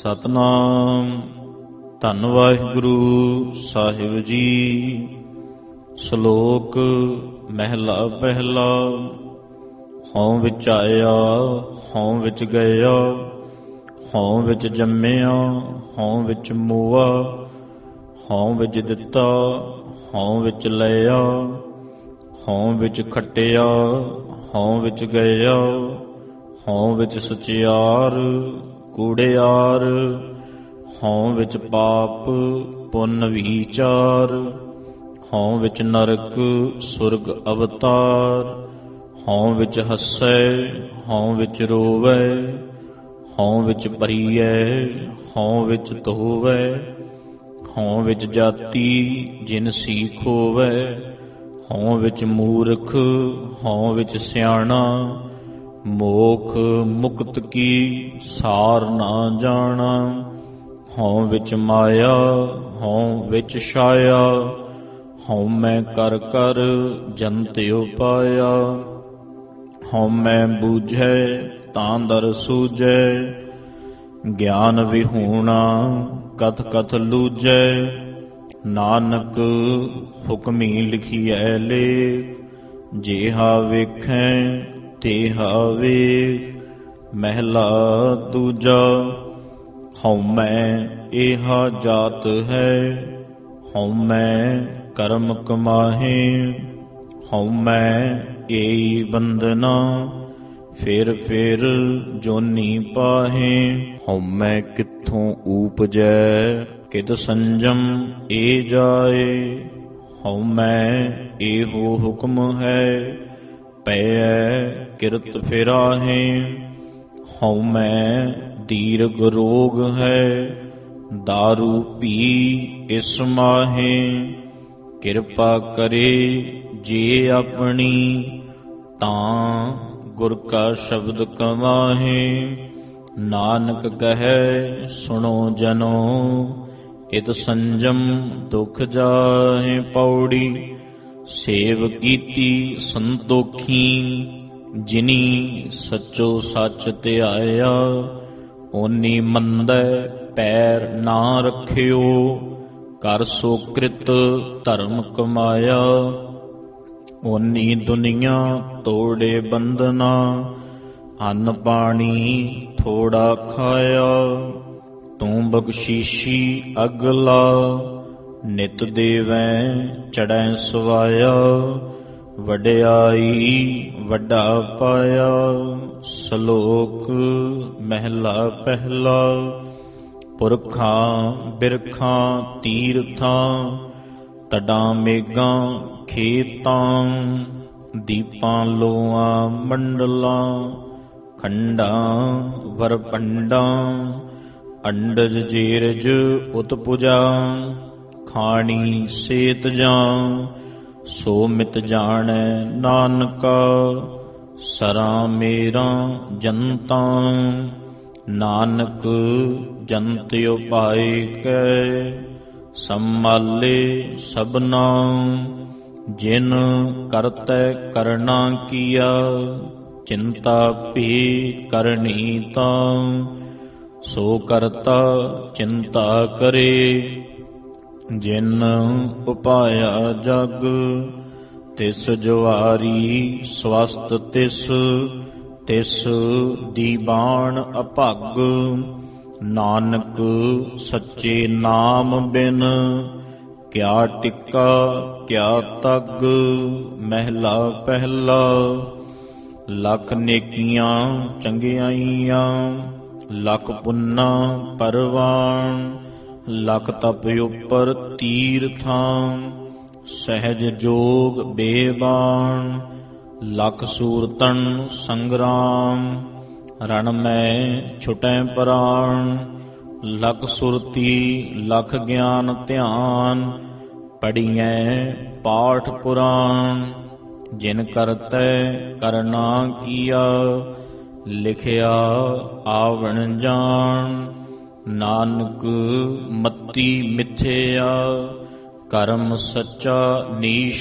ਸਤਨਾਮ। ਧੰਨ ਵਾਹਿਗੁਰੂ ਸਾਹਿਬ ਜੀ। ਸ਼ਲੋਕ ਮਹਿਲਾ ਪਹਿਲਾ। ਹਉ ਵਿੱਚ ਆਇਆ, ਹਉ ਵਿੱਚ ਗਿਆ, ਹਉ ਵਿੱਚ ਜੰਮਿਆ, ਹਉ ਵਿੱਚ ਮੋਆ, ਹਉ ਵਿੱਚ ਦਿੱਤਾ, ਹਉ ਵਿੱਚ ਲਿਆ, ਹਉ ਵਿੱਚ ਖੱਟਿਆ, ਹਉ ਵਿੱਚ ਗਿਆ, ਹਉ ਵਿੱਚ ਸਚਿਆਰ ਕੂੜਿਆਰ, ਹਉ ਵਿੱਚ ਪਾਪ ਪੁੰਨ ਵਿਚਾਰ, ਹਉ ਵਿੱਚ ਨਰਕ ਸੁਰਗ ਅਵਤਾਰ, ਹਉ ਵਿੱਚ ਹੱਸੈ, ਹਉ ਵਿੱਚ ਰੋਵੈ, ਹਉ ਵਿੱਚ ਭਰੀਐ, ਹਉ ਵਿੱਚ ਧੋਵੈ, ਹਉ ਵਿੱਚ ਜਾਤੀ ਜਿਨਸੀ ਖੋਵੈ, ਹਉ ਵਿੱਚ ਮੂਰਖ, ਹਉ ਵਿੱਚ ਸਿਆਣਾ, ਮੋਖ ਮੁਕਤ ਕੀ ਸਾਰ ਨਾ ਜਾਣਾ, ਹਉ ਵਿੱਚ ਮਾਇਆ, ਹਉ ਵਿੱਚ ਛਾਇਆ, ਹਉ ਮੈਂ ਕਰ ਕਰ ਜੰਤ ਉਪਾਇਆ, ਹਉ ਮੈਂ ਬੂਝੈ ਤਾਂ ਦਰ ਸੂਝੈ, ਗਿਆਨ ਵਿਹੂਣਾ ਕਥ ਕਥ ਲੂਝੈ, ਨਾਨਕ ਹੁਕਮੀ ਲਿਖੀਐ ਲੇਖ, ਜੇਹਾ ਵੇਖੈ ਤੇਹਾ ਵੇਖ। ਮਹਿਲਾ ਦੂਜਾ। ਹਉਮੈ ਏਹਾ ਜਾਤ ਹੈ, ਹਉਮੈ ਕਰਮ ਕਮਾਹੇ, ਹਉਮੈ ਏਈ ਬੰਧਨਾ, ਫਿਰ ਫਿਰ ਜੋਨੀ ਪਾਹੇ, ਹਉਮੈ ਕਿੱਥੋਂ ਊਪਜੈ ਕਿਤ ਸੰਜਮ ਏ ਜਾਏ, ਹਉਮੈ ਏਹੋ ਹੁਕਮ ਹੈ ਪੈ ਕਿਰਤ ਫਿਰਾਹੇ, ਹਉਮੈ ਦੀਰਘ ਰੋਗ ਹੈ ਦਾਰੂ ਪੀ ਇਸ ਮਾਹੇ, ਕਿਰਪਾ ਕਰੇ ਜੇ ਆਪਣੀ ਤਾਂ ਗੁਰ ਕਾ ਸ਼ਬਦ ਕਮਾਹੇ, ਨਾਨਕ ਕਹੈ ਸੁਣੋ ਜਨੋ ਇਤ ਸੰਜਮ ਦੁਖ ਜਾਹੇ। ਪੌੜੀ। ਸੇਵ ਕੀਤੀ ਸੰਤੋਖੀ ਜਿਨੀ ਸੱਚੋ ਸੱਚ ਧਿਆਇਆ, ਓਨੀ ਮੰਦੈ ਪੈਰ ਨਾ ਰੱਖਿਓ, ਕਰ ਸੋ ਕ੍ਰਿਤ ਧਰਮ ਕਮਾਇਆ, ਓਨੀ ਦੁਨੀਆ ਤੋੜੇ ਬੰਧਨਾ, ਅੰਨ ਪਾਣੀ ਥੋੜਾ ਖਾਇਆ, ਤੂੰ ਬਖਸ਼ੀਸ਼ੀ ਅਗਲਾ, ਨਿਤ ਦੇਵੈ ਚੜੈ ਸਵਾਇਆ, ਵਡਿਆਈ ਵੱਡਾ ਪਾਇਆ। ਸ਼ਲੋਕ ਮਹਿਲਾ ਪਹਿਲਾ। ਪੁਰਖਾਂ ਬਿਰਖਾਂ ਤੀਰਥਾਂ, ਤਡਾਂ ਮੇਘਾਂ ਖੇਤਾਂ, ਦੀਪਾਂ ਲੋਆਂ ਮੰਡਲਾਂ, ਖੰਡਾਂ ਵਰਪੰਡਾਂ, ਅੰਡਜ ਜੀਰਜ ਉਤਪੁਜਾ, ਖਾਣੀ ਸੇਤ ਜਾਂ ਸੋ ਮਿਤ ਜਾਣੈ ਨਾਨਕਾ, ਸਰਾਂ ਮੇਰਾ ਜਨਤਾਂ, ਨਾਨਕ ਜੰਤ ਉਪਾਇ ਕੈ, ਸੰਮਾਲੇ ਸਭਨਾ, ਜਿਨ ਕਰਤੈ ਕਰਨਾ ਕੀਆ, ਚਿੰਤਾ ਭੀ ਕਰਨੀ ਤਾਂ, ਸੋ ਕਰਤਾ ਚਿੰਤਾ ਕਰੇ, ਜਿਨ ਉਪਾਇਆ ਜਗ, ਤਿਸ ਜੁਆਰੀ ਸਵਸਤ ਤਿਸ, ਤਿਸ ਦੀਵਾਨ ਅਭਗ, ਨਾਨਕ ਸੱਚੇ ਨਾਮ ਬਿਨ, ਕਿਆ ਟਿੱਕਾ ਕਿਆ ਤੱਗ। ਮਹਿਲਾ ਪਹਿਲਾ। ਲੱਖ ਨੇਕੀਆਂ ਚੰਗਿਆਈਆਂ, ਲੱਖ ਪੁੰਨਾ ਪਰਵਾਨ, ਲੱਖ ਤਪ ਉਪਰ ਤੀਰਥਾਂ, ਸਹਿਜ ਜੋਗ ਬੇਬਾਨ, ਲੱਖ ਸੂਰਤਨ ਸੰਗਰਾਮ, ਰਣ ਮੈਂ ਛੁਟੈ ਪ੍ਰਾਣ, ਲੱਖ ਸੁਰਤੀ ਲੱਖ ਗਿਆਨ ਧਿਆਨ, ਪੜੀਐ ਪਾਠ ਪੁਰਾਣ, ਜਿਨ ਕਰਤੈ ਕਰਨਾ ਕੀਆ, ਲਿਖਿਆ ਆਵਣ ਜਾਣ, ਨਾਨਕ ਮਤੀ ਮਿਥਿਆ, ਕਰਮ ਸੱਚਾ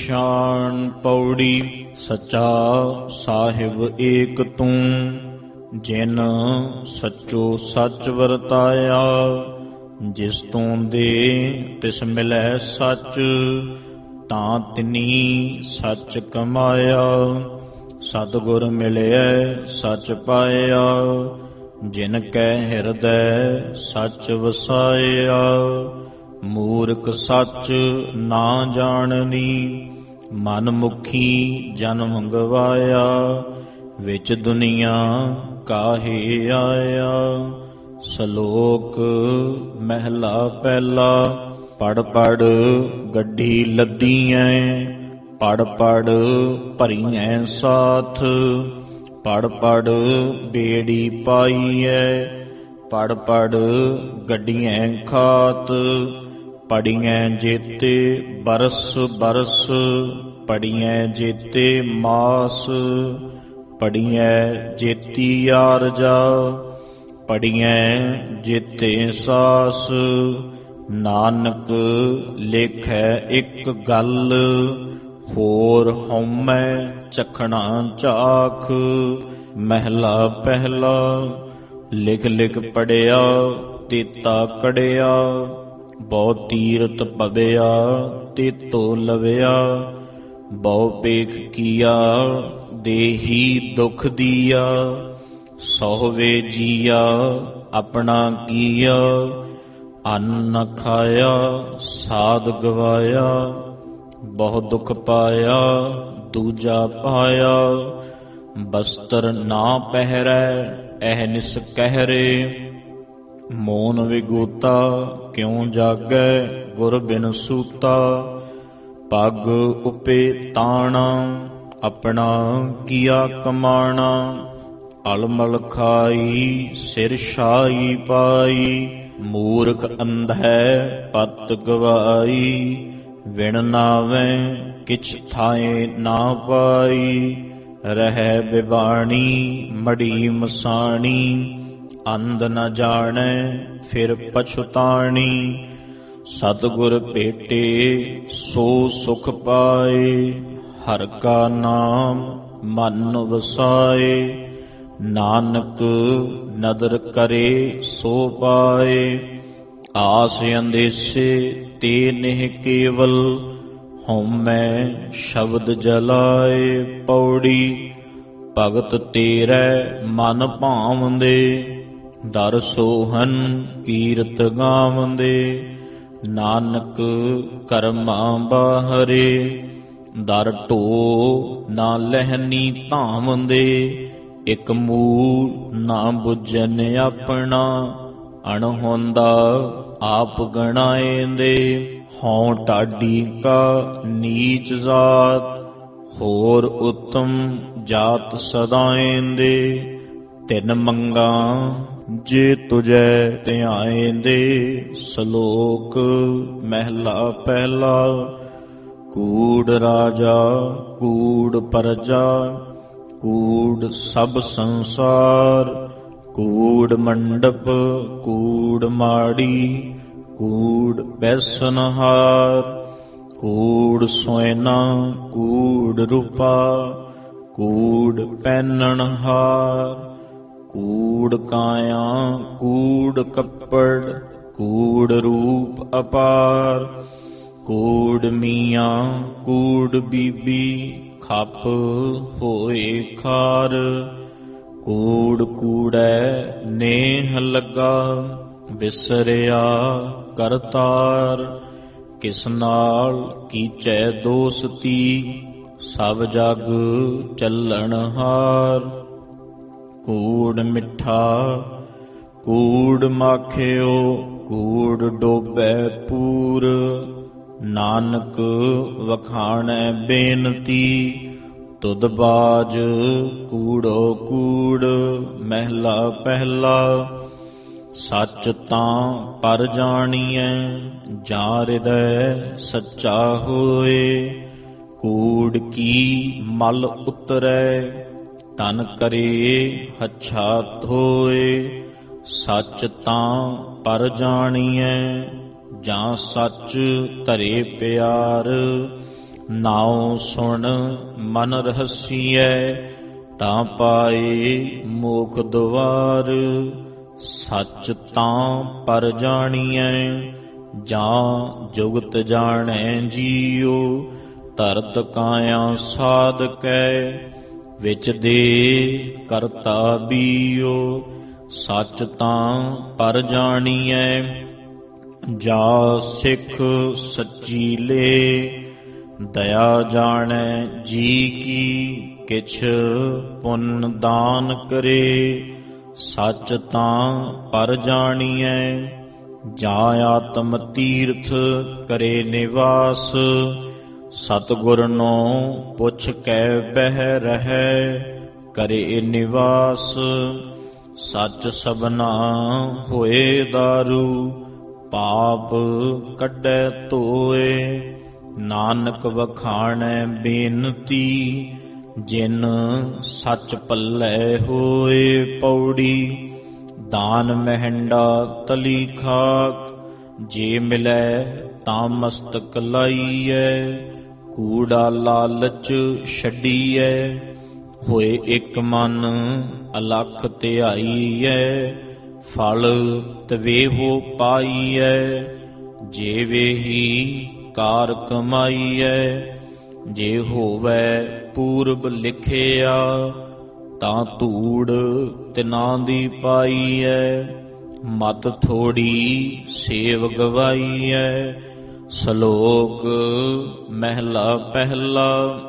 ਨੀਸ਼ਾਨ। ਪੌੜੀ। ਸੱਚਾ ਸਾਹਿਬ ਏਕ ਤੂੰ, ਜਿਨ ਸੱਚੋ ਸੱਚ ਵਰਤਾਇਆ, ਜਿਸ ਤੋਂ ਦੇ ਤਿਸ ਮਿਲੈ ਸੱਚ, ਤਾਂ ਤਿਨੀ ਸੱਚ ਕਮਾਇਆ। ਸਤਿਗੁਰ ਮਿਲਿਐ ਸੱਚ ਪਾਇਆ, ਜਿਨ ਕੈ ਹਿਰਦੈ ਸੱਚ ਵਸਾਇਆ। ਮੂਰਖ ਸੱਚ ਨਾ ਜਾਣਨੀ, ਮਨ ਮੁਖੀ ਜਨਮ ਗਵਾਇਆ। ਵਿੱਚ ਦੁਨੀਆ ਕਾਹੇ ਆਇਆ। ਸ਼ਲੋਕ ਮਹਿਲਾ ਪਹਿਲਾ। ਪੜ੍ਹ ਪੜ੍ਹ ਗੱਡੀ ਲੱਦੀਐ, ਪੜ੍ਹ ਪੜ੍ਹ ਭਰੀਐ ਸਾਥ। ਪੜ੍ਹ ਪੜ੍ਹ ਬੇੜੀ ਪਾਈਐ, ਪੜ੍ਹ ਪੜ੍ਹ ਗੱਡੀਐ ਖਾਤ। ਪੜ੍ਹੀਐ ਜੇਤੇ ਬਰਸ ਬਰਸ, ਪੜ੍ਹੀਐ ਜੇਤੇ ਮਾਸ। ਪੜ੍ਹੀਐ ਜੇਤੀ ਆਰਜਾ, ਪੜ੍ਹੀਐ ਜੇਤੇ ਸਾਸ। ਨਾਨਕ ਲੇਖੈ ਇੱਕ ਗੱਲ, ਹੋਰ ਹਉਮੈ ਚਖਣਾ ਝਾਖ। ਮਹਿਲਾ ਪਹਿਲਾ। ਲਿਖ ਲਿਖ ਪੜ੍ਹਿਆ ਤੇਤਾ ਕੜਿਆ, ਬਹੁ ਤੀਰਥ ਪਵਿਆ ਤੇਤੋ ਲਵਿਆ। ਬਹੁ ਪੇਖ ਕੀਆ ਦੇਹੀ ਦੁਖ ਦੀਆ, ਸੋਹਵੇ ਜੀਆ ਆਪਣਾ ਕੀਆ। ਅੰਨ ਨ ਖਾਇਆ ਸਾਧ ਗਵਾਇਆ, ਬਹੁ ਦੁਖ ਪਾਇਆ ਦੂਜਾ ਪਾਇਆ। ਬਸਤਰ ਨਾ ਪਹਿਰੈ ਅਹਨਿਸ ਕਹਿਰੇ, ਮੋਨ ਵਿਗੂਤਾ ਕਿਉ ਜਾਗੈ ਗੁਰ ਬਿਨ ਸੂਤਾ। ਪੱਗ ਉਪੇ ਤਾਣਾ ਆਪਣਾ ਕੀਆ ਕਮਾਣਾ, ਅਲਮਲ ਖਾਈ ਸਿਰ ਛਾਈ ਪਾਈ। ਮੂਰਖ ਅੰਧੈ ਪਤ ਗਵਾਈ, ਵਿਣ ਨਾਵੈ ਕਿਛ ਥਾਏ ਨਾ ਪਾਈ। ਰਹਿ ਬਿਬਾਣੀ ਮੜੀ ਮਸਾਣੀ, ਅੰਧ ਨ ਜਾਣੈ ਫਿਰ ਪਛੁਤਾਣੀ। ਸਤਿਗੁਰ ਭੇਟੇ ਸੋ ਸੁਖ ਪਾਏ, ਹਰਿ ਕਾ ਨਾਮ ਮਨ ਵਸਾਏ। ਨਾਨਕ ਨਦਰ ਕਰੇ ਸੋ ਪਾਏ, ਆਸ ਅੰਦੇਸੇ ਤੇ ਨਿਹ ਕੇਵਲ। ਹਉਮੈ ਸ਼ਬਦ ਜਲਾਏ ਪੌੜੀ, ਭਗਤ ਤੇਰੇ ਮਨ ਭਾਵੰਦੇ। ਦਰ ਸੋਹਨ ਕੀਰਤ ਗਾਵੰਦੇ, ਨਾਨਕ ਕਰਮਾਂ ਬਾਹਰੇ। ਦਰ ਢੋ ਨਾ ਲਹਿਨੀ ਧਾਵੰਦੇ, ਇਕ ਮੂਲ ਨਾ ਬੁੱਝਨ ਆਪਣਾ। ਅਣਹੋਂਦਾ ਆਪ ਗਣਾਏਂਦੇ, ਹਉ ਢਾਡੀ ਕਾ ਨੀਚ ਜਾਤ। ਹੋਰ ਉੱਤਮ ਜਾਤ ਸਦਾਏਂਦੇ, ਤਿਨ ਮੰਗਾ ਜੇ ਤੁਝੈ ਧਿਆਏਂਦੇ। ਸ਼ਲੋਕ ਮਹਿਲਾ ਪਹਿਲਾ। ਕੂੜ ਰਾਜਾ ਕੂੜ ਪਰਜਾ, ਕੂੜ ਸਭ ਸੰਸਾਰ। ਕੂੜ ਮੰਡਪ ਕੂੜ ਮਾੜੀ, ਕੂੜ ਬੈਸਨਹਾਰ। ਕੂੜ ਸੋਇਨਾ ਕੂੜ ਰੂਪਾ, ਕੂੜ ਪਹਿਨਣਹਾਰ। ਕੂੜ ਕਾਇਆ ਕੂੜ ਕੱਪੜ, ਕੂੜ ਰੂਪ ਅਪਾਰ। ਕੂੜ ਮੀਆਂ ਕੂੜ ਬੀਬੀ, ਖੱਪ ਹੋਏ ਖਾਰ। ਕੂੜ ਕੂੜੈ ਨੇਹ ਲੱਗਾ, ਵਿਸਰਿਆ ਕਰਤਾਰ। ਕਿਸ ਨਾਲ ਕੀਚੈ ਦੋਸਤੀ, ਸਭ ਜਗ ਚੱਲਣਹਾਰ। ਕੂੜ ਮਿੱਠਾ ਕੂੜ ਮਾਖਿਓ, ਕੂੜ ਡੋਬੈ ਪੂਰ। ਨਾਨਕ ਵਖਾਣੈ ਬੇਨਤੀ, ਤੁਧ ਬਾਜ ਕੂੜੋ ਕੂੜ। ਮਹਿਲਾ ਪਹਿਲਾ। ਸੱਚ ਤਾਂ ਪਰ ਜਾਣੀਐ, ਜਾਂ ਹਿਰਦੈ ਸੱਚਾ ਹੋਏ। ਕੂੜ ਕੀ ਮਲ ਉਤਰੈ, ਤਨ ਕਰੇ ਹੱਛਾ ਧੋਏ। ਸੱਚ ਤਾਂ ਪਰ ਜਾਣੀਐ, ਜਾਂ ਸੱਚ ਧਰੇ ਪਿਆਰ। ਨਾਉ ਸੁਣ ਮਨ ਰਹਸੀਐ, ਤਾਂ ਪਾਏ ਮੋਖ ਦੁਆਰ। ਸੱਚ ਤਾਂ ਪਰ ਜਾਣੀਐ ਜਾਂ ਜੁਗਤ ਜਾਣੈ ਜੀਉ। ਧਰਤ ਕਾਇਆ ਸਾਧਕੈ ਵਿੱਚ ਦੇ ਕਰਤਾ ਬੀਉ। ਸੱਚ ਤਾਂ ਪਰ ਜਾਣੀਐ ਜਾ ਸਿੱਖ ਸੱਚੀ ਲੇ। ਦਇਆ ਜਾਣੈ ਜੀ ਕੀ ਕਿਛ ਪੁੰਨ ਦਾਨ ਕਰੇ। ਸੱਚ ਤਾਂ ਪਰ ਜਾਣੀਐ ਜਾ ਆਤਮ ਤੀਰਥ ਕਰੇ ਨਿਵਾਸ। ਸਤਿਗੁਰ ਨੋ ਪੁੱਛ ਕੇ ਬਹਿ ਰਹੈ ਕਰੇ ਨਿਵਾਸ। ਸੱਚ ਸਭਨਾ ਹੋਏ ਦਾਰੂ ਪਾਪ ਕੱਢੈ ਧੋਏ। ਨਾਨਕ ਵਖਾਣੈ ਬੇਨਤੀ ਜਿਨ ਸੱਚ ਪੱਲੇ ਹੋਏ। ਪੌੜੀ ਦਾਨ ਮਹਿੰਡਾ ਤਲੀ ਖਾਕ ਜੇ ਮਿਲੈ ਤਾਂ ਮਸਤਕ ਲਾਈਐ। ਕੂੜਾ ਲਾਲਚ ਛੱਡੀਐ ਹੋਏ ਇੱਕ ਮਨ ਅਲਖ ਧਿਆਈਐ। ਫਲ ਤਵੇਹੋ ਪਾਈਐ ਜੇ ਵੇਹੀ ਕਾਰ ਕਮਾਈਐ। ਜੇ ਹੋਵੈ ਪੂਰਬ ਲਿਖਿਆ ਤਾਂ ਧੂੜ ਤਿਨਾਂ ਦੀ ਪਾਈਐ। ਮਤ ਥੋੜੀ ਸੇਵ ਗਵਾਈਐ। ਸ਼ਲੋਕ ਮਹਿਲਾ ਪਹਿਲਾ।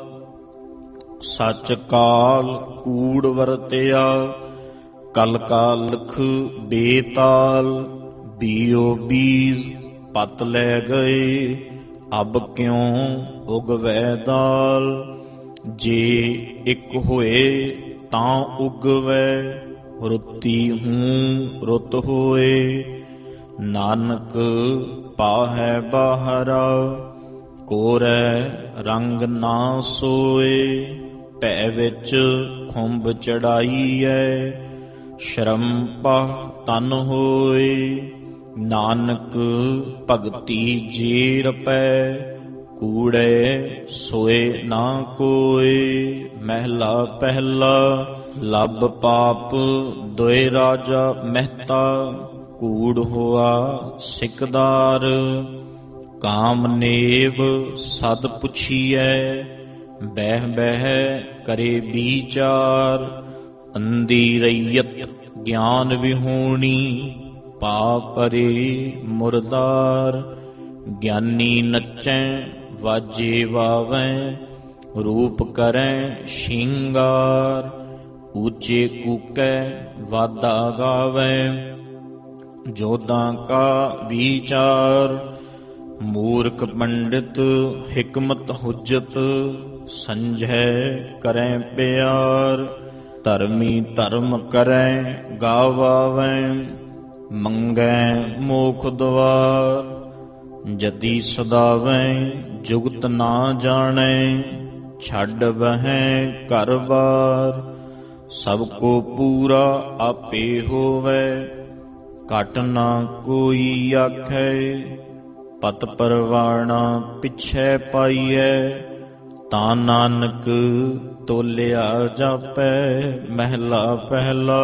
ਸੱਚ ਕਾਲ ਕੂੜ ਵਰਤਿਆ ਕਲ ਕਾ ਲਖ ਬੇਤਾਲ। ਬੀਓ ਬੀਜ ਪਤ ਲੈ ਗਏ ਅਬ ਕਿਉਂ ਉਗਵੈ ਦਾਲ। ਜੇ ਇੱਕ ਹੋਏ ਤਾਂ ਉਗਵੈ ਰੁੱਤੀ ਹੂੰ ਰੁੱਤ ਹੋਏ। ਨਾਨਕ ਪਾਹੈ ਬਾਹਰਾ ਕੋਰੈ ਰੰਗ ਨਾ ਸੋਏ। ਭੈ ਵਿੱਚ ਖੁੰਭ ਚੜਾਈਐ ਸ਼ਰਮ ਪਹ ਤਨ ਹੋਏ। ਨਾਨਕ ਭਗਤੀ ਜੇ ਰਪੈ ਕੂੜੇ ਸੋਏ ਨਾ ਕੋਏ। ਮਹਿਲਾ ਪਹਿਲਾ। ਲੱਭ ਪਾਪ ਦੋਇ ਰਾਜਾ ਮਹਿਤਾ ਕੂੜ ਹੋਆ ਸਿਕਦਾਰ। ਕਾਮਨੇਵ ਸਦ ਪੁੱਛੀਐ ਬਹਿ ਬਹਿ ਕਰੇ ਵਿਚਾਰ। ਅੰਧੀ ਰਈਅਤ ਗਿਆਨ ਵਿਹੂਣੀ ਪਾ ਪਰੇ ਮੁਰਦਾਰ। ਗਿਆਨੀ ਨੱਚੈ ਵਾਜੇ ਵਾਵੈ ਰੂਪ ਕਰੈ ਸ਼ਿੰਗਾਰ। ਉੱਚੇ ਕੂਕੈ ਵਾਦਾ ਗਾਵੈ ਜੋਧਾਂ ਕਾ ਵਿਚਾਰ। ਮੂਰਖ ਪੰਡਿਤ ਹਿਕਮਤ ਹੁਜਤ ਸੰਜੈ ਕਰੈ ਪਿਆਰ। ਧਰਮੀ ਧਰਮ ਕਰੈ ਗਾਵਾਵੈ ਮੰਗੈ ਮੋਖ ਦੁਆਰ। ਜਤੀ ਸਦਾਵੈ ਜੁਗਤ ਨਾ ਜਾਣੈ ਛੱਡ ਬਹਿ ਘਰ ਬਾਰ। ਸਭ ਕੋ ਪੂਰਾ ਆਪੇ ਹੋਵੈ ਘਟ ਨਾ ਕੋਈ ਆਖੈ। ਪਤ ਪਰਵਾਣਾ ਪਿਛੈ ਪਾਈਐ ਤਾਂ ਨਾਨਕ ਤੋਲਿਆ ਜਾਪੈ। ਮਹਿਲਾ ਪਹਿਲਾ।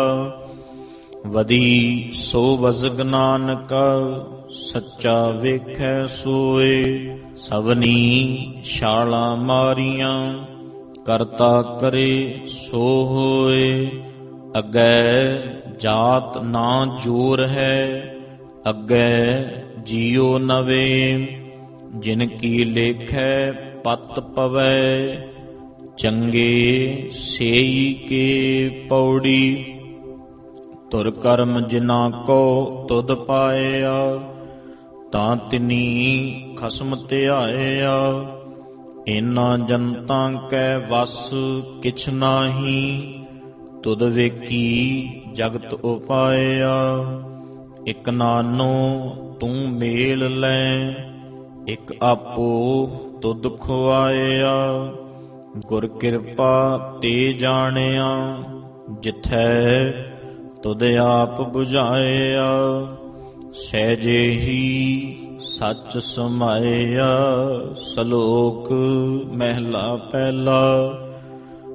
ਵਦੀ ਸੋ ਵਜ਼ਗ ਨਾਨਕਾ ਸੱਚਾ ਵੇਖੈ ਸੋਏ। ਸਭਨੀ ਛਾਲਾਂ ਮਾਰੀਆਂ ਕਰਤਾ ਕਰੇ ਸੋ ਹੋਏ। ਅੱਗੇ ਜਾਤ ਨਾ ਜੋਰ ਹੈ ਅੱਗੇ ਜੀਉ ਨਵੇਂ। ਜਿਨ ਕੀ ਲੇਖੈ ਪਤ ਪਵੈ ਚੰਗੇ ਸੇਈ ਕੇ। ਪੌੜੀ ਧੁਰ ਕਰਮ ਜਿਨਾ ਕੋ ਤੁਧ ਪਾਇਆ ਤਾਂ ਤਿਨੀ ਖਸਮ ਧਿਆਇਆ। ਇਨ੍ਹਾਂ ਜਨਤਾਂ ਕੈ ਵਸ ਕਿਛ ਨਾਹੀ ਤੁਧ ਵੇਖੀ ਜਗਤ ਉਪਾਇਆ। ਇਕ ਨਾਨੋ ਤੂੰ ਮੇਲ ਲੈ ਇਕ ਆਪੋ ਤੁਧ ਖੁਆਇਆ। ਗੁਰ ਕਿਰਪਾ ਤੇ ਜਾਣਿਆ ਜਿਥੈ ਤੁਧ ਆਪ ਬੁਝਾਇਆ। ਸਹਿਜੇ ਹੀ ਸੱਚ ਸਮਾਇਆ। ਸ਼ਲੋਕ ਮਹਿਲਾ ਪਹਿਲਾ।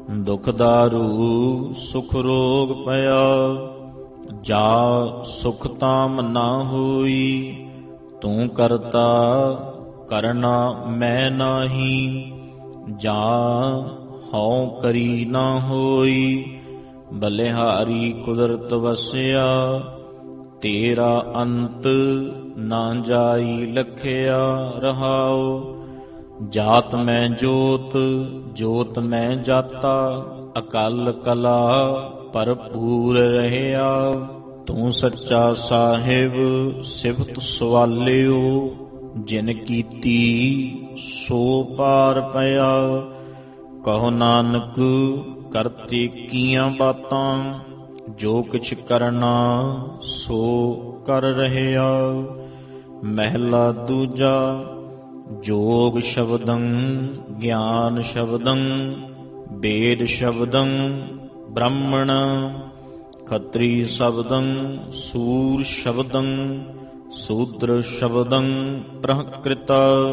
ਦੁਖ ਦਾਰੂ ਸੁਖ ਰੋਗ ਪਿਆ, ਜਾ ਸੁਖ ਤਾਮ ਨਾ ਹੋਈ। ਤੂੰ ਕਰਤਾ ਕਰਨਾ ਮੈਂ ਨਾਹੀ, ਜਾ ਹਉ ਕਰੀ ਨਾ ਹੋਈ। ਬਲਿਹਾਰੀ ਕੁਦਰਤ ਵਸਿਆ, ਤੇਰਾ ਅੰਤ ਨਾ ਜਾਈ ਲਖਿਆ ਰਹਾਉ। ਜਾਤ ਮੈਂ ਜੋਤ, ਜੋਤ ਮੈਂ ਜਾਤਾ, ਅਕਲ ਕਲਾ ਭਰਪੂਰ ਰਹਿਆ। ਤੂੰ ਸੱਚਾ ਸਾਹਿਬ ਸਿਫਤ ਸਵਾਲਿਓ, ਜਿਨ ਕੀਤੀ ਸੋ ਪਾਰ ਪਿਆ। ਕਹੋ ਨਾਨਕ ਕਰਤੇ ਕੀਆਂ ਬਾਤਾਂ, ਜੋ ਕਿਛ ਕਰਨਾ ਸੋ ਕਰ ਰਹਿਆ। ਮਹਿਲਾ ਦੂਜਾ। ਜੋਗ ਸ਼ਬਦੰ ਗਿਆਨ ਸ਼ਬਦੰ, ਵੇਦ ਸ਼ਬਦੰ ਬ੍ਰਾਹਮਣ, ਖੱਤਰੀ ਸ਼ਬਦੰ ਸੂਰ ਸ਼ਬਦੰ, ਸੂਦਰ ਸ਼ਬਦੰ ਪ੍ਰਕ੍ਰਿਤ।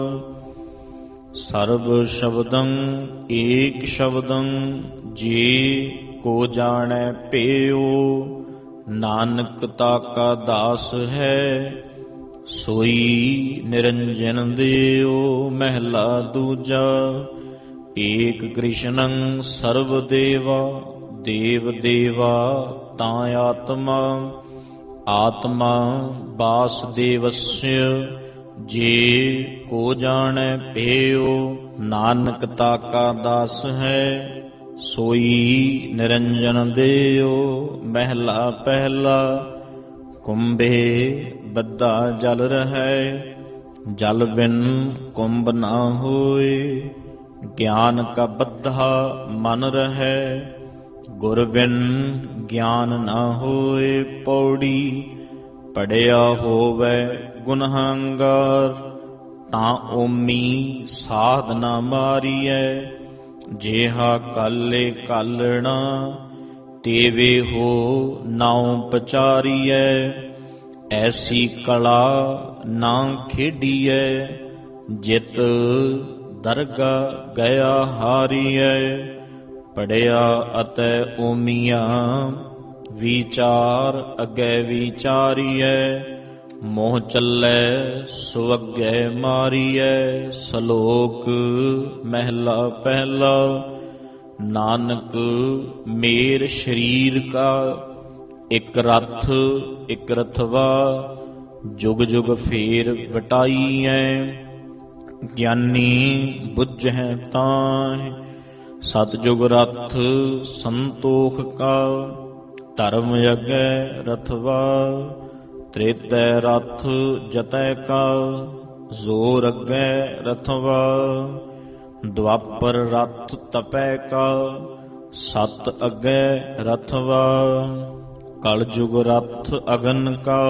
ਸਰਬ ਸ਼ਬਦੰ ਏਕ ਸ਼ਬਦੰ, ਜੇ ਕੋ ਜਾਣੈ ਭਇਓ। ਨਾਨਕ ਤਾ ਕਾ ਦਾਸ ਹੈ, ਸੋਈ ਨਿਰੰਜਨ ਦਿਓ। ਮਹਿਲਾ ਦੂਜਾ। ਏਕ ਕ੍ਰਿਸ਼ਨੰ ਸਰਬ ਦੇਵਾ, ਦੇਵ ਦੇਵਾ ਤਾਂ ਆਤਮਾ। ਆਤਮਾ ਵਾਸੁਦੇਵਸਯ, ਜੇ ਕੋ ਜਾਣੈ ਭਇਓ। ਨਾਨਕ ਤਾ ਕਾ ਦਾਸ ਹੈ, ਸੋਈ ਨਿਰੰਜਨ ਦਿਓ। ਮਹਿਲਾ ਪਹਿਲਾ। ਕੁੰਭੇ ਬੱਧਾ ਜਲ ਰਹੈ, ਜਲ ਬਿਨ ਕੁੰਭ ਨਾ ਹੋਏ। ਗਿਆਨ ਕਾ ਬੱਧਾ ਮਨ ਰਹੈ, ਗੁਰ ਬਿਨ ਗਿਆਨ ਨਾ ਹੋਏ। ਪੌੜੀ। ਪੜਿਆ ਹੋਵੈ ਗੁਨਹਗਾਰ, ਤਾਂ ਓਮੀ ਸਾਧ ਨਾ ਮਾਰੀਐ। ਜੇਹਾ ਕਾਲੇ ਕਾਲਣਾ, ਤੇਵੇ ਹੋ ਨਾਉ ਪਚਾਰੀਐ। ਐਸੀ ਕਲਾ ਨਾ ਖੇਡੀਐ, ਜਿਤ ਦਰਗਾ ਗਿਆ ਹਾਰੀਐ। ਪੜਿਆ ਅਤੇ ਓਮੀਆਂ, ਵਿਚਾਰ ਅੱਗੇ ਵਿਚਾਰੀਐ। ਮੋਹ ਚੱਲੈ ਸੋ ਅੱਗੇ ਮਾਰੀਐ। ਸਲੋਕ ਮਹਿਲਾ ਪਹਿਲਾ। ਨਾਨਕ ਮੇਰ ਸਰੀਰ ਕਾ, ਇਕ ਰਥ ਇਕ ਰਥਵਾ। ਜੁਗ ਜੁਗ ਫੇਰ ਵਟਾਈਐ, ਗਿਆਨੀ ਬੁੱਝੈ ਤਾਹਿ। ਸਤਿਜੁਗ ਰਥ ਸੰਤੋਖ ਕਾ, ਧਰਮ ਅੱਗੇ ਰਥਵਾ। ਤ੍ਰੇਤੈ ਰਥ ਜਤੈ ਕਾ, ਜ਼ੋਰ ਅੱਗੇ ਰਥਵਾ। ਦੁਆਪਰ ਰਥ ਤਪੈ ਕਾ, ਸਤ ਅੱਗੇ ਰਥਵਾ। ਕਲਯੁਗ ਰਥ ਅਗਨ ਕਾ,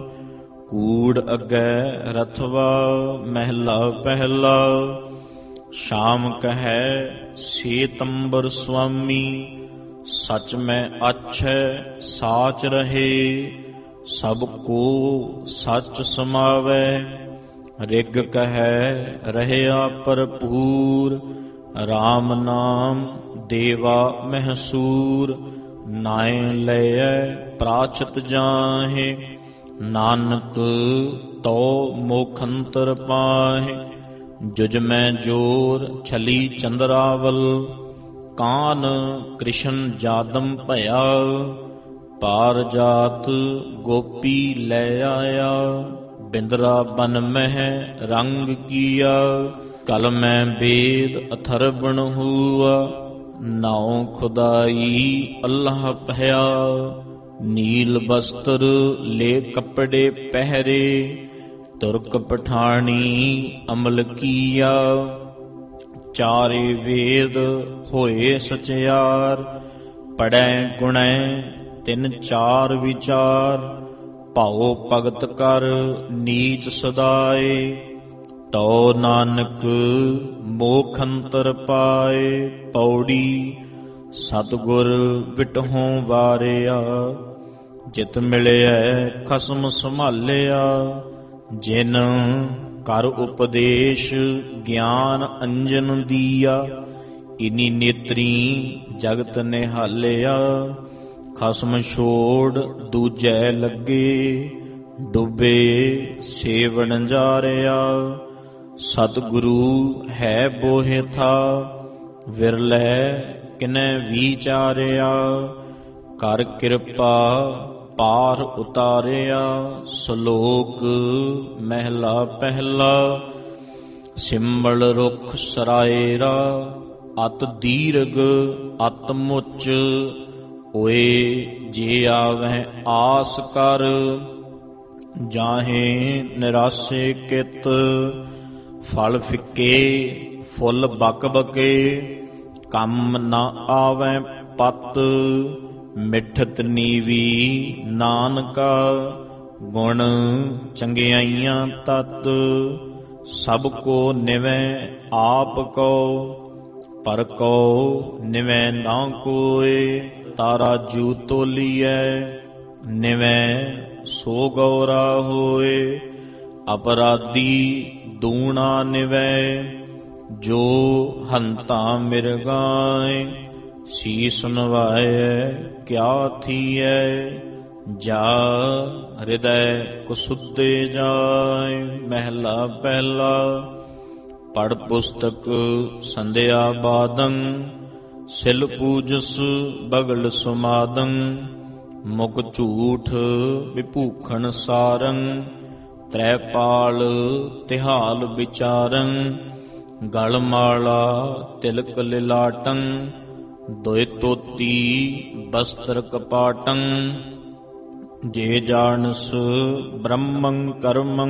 ਕੂੜ ਅੱਗੇ ਰਥਵਾ। ਮਹਿਲਾ ਪਹਿਲਾ। ਸ਼ਾਮ ਕਹੈ ਸੇਤੰਬਰ ਸੁਆਮੀ, ਸਚ ਮੈਂ ਆਛੈ ਸਾਚ ਰਹੇ। ਸਭ ਕੋ ਸਚ ਸਮਾਵੈ, ਰਿਗ ਕਹੈ ਰਹਿਆ ਭਰਪੂਰ। ਰਾਮ ਨਾਮ ਦੇਵਾ ਮਹਿਸੂਰ, ਨਾਇ ਲਇਐ ਪ੍ਰਾਚਿਤ ਜਾਹੇ। ਨਾਨਕ ਤੋ ਮੋਖੰਤਰ ਪਾਹੇ। ਜੁਜ ਮੈਂ ਜੋਰ ਛਲੀ ਚੰਦਰਾਵਲ, ਕਾਨ ਕ੍ਰਿਸ਼ਨ ਜਾਦਮ ਭਇਆ। ਪਾਰ ਜਾਤ ਗੋਪੀ ਲੈ ਆਇਆ, ਬਿੰਦਰਾ ਬਨ ਮਹਿ ਰੰਗ ਕੀਆ। ਕਲ ਮੈਂ ਵੇਦ ਅਥਰਵਣ ਹੂਆ, ਨਾਉ ਖੁਦਾਈ ਅੱਲਾਹ ਭਇਆ। ਨੀਲ ਬਸਤਰ ਲੈ ਕੱਪੜੇ ਪਹਿਰੇ, ਤੁਰਕ ਪਠਾਣੀ ਅਮਲ ਕੀਆ। ਚਾਰੇ ਵੇਦ ਹੋਏ ਸਚਿਆਰ, ਪੜੈ ਗੁਣੈ ਤਿਨ ਚਾਰ ਵਿਚਾਰ। ਭਾਉ ਭਗਤ ਕਰ ਨੀਚ ਸਦਾਏ, ਤੋ ਨਾਨਕ ਮੋਖ ਅੰਤਰ ਪਾਏ। ਪੌੜੀ। ਸਤਿਗੁਰ ਵਿਟਹੋਂ ਵਾਰਿਆ, ਜਿਤ ਮਿਲਿਐ ਖਸਮ ਸੰਭਾਲਿਆ। ਜਿਨ ਕਰ ਉਪਦੇਸ਼ ਗਿਆਨ ਅੰਜਨ ਦੀਆ, ਇਨੀ ਨੇਤਰੀ ਜਗਤ ਨਿਹਾਲਿਆ, ਖਸਮ ਛੋੜ ਦੂਜੈ ਲੱਗੇ, ਡੁੱਬੇ ਸੇਵਨ ਜਾਰਿਆ। ਸਤਿਗੁਰੂ ਹੈ ਬੋਹਿ ਥਾ, ਵਿਰਲੇ ਕਿਨੈ ਵਿਚਾਰਿਆ, ਕਰ ਕਿਰਪਾ ਪਾਰ ਉਤਾਰਿਆ। ਸ਼ਲੋਕ ਮਹਿਲਾ ਪਹਿਲਾ। ਸਿੰਬਲ ਰੁਖ ਸਰਾਇਰਾ, ਅਤ ਦੀਰਘ ਅਤ ਮੁੱਚ, ਓਏ ਜੇ ਆਵਹਿ ਆਸ ਕਰ, ਜਾਹੇ ਨਿਰਾਸੇ ਕਿਤ। ਫਲ ਫਿੱਕੇ ਫੁੱਲ ਬਕ ਬਕੇ, ਕੰਮ ਨਾ ਆਵੈ ਪਤ। ਮਿੱਠਤ ਨੀਵੀ ਨਾਨਕਾ, ਗੁਣ ਚੰਗਿਆਈਆਂ ਤਤ। ਸਭ ਕੋ ਨਿਵੈ ਆਪ ਕੋ, ਪਰ ਕੋ ਨਿਵੈ ਨਾ ਕੋਇ। ਤਾਰਾ ਜੂ ਤੋਲੀਐ, ਨਿਵੈ ਸੋ ਗੌਰਾ ਹੋਏ। ਅਪਰਾਧੀ ਦੂਣਾ ਨਿਵੈ, ਜੋ ਹੰਤਾ ਮਿਰਗਾਏ। ਸੀਸ ਨਵਾਏ ਕਿਆ ਥੀਐ, ਜਾ ਹਿਰਦੈ ਕੁਸੁਦੇ ਜਾਏ। ਮਹਿਲਾ ਪਹਿਲਾ। ਪੜ ਪੁਸਤਕ ਸੰਧਿਆ ਬਾਦੰ, ਸਿਲ ਪੂਜਸ ਬਗਲ ਸੁਮਾਦੰ। ਮੁਖ ਝੂਠ ਵਿਭੂਖਣ ਸਾਰੰ, ਤ੍ਰੈ ਪਾਲ ਤਿਹਾਲ ਵਿਚਾਰੰ। ਗਲ ਮਾਲਾ ਤਿਲਕ ਲਿਲਾਟੰ, ਦੋਇ ਤੋਤੀ ਬਸਤਰ ਕਪਾਟੰ। ਜੇ ਜਾਣਸ ਬ੍ਰਹਮੰ ਕਰਮੰ,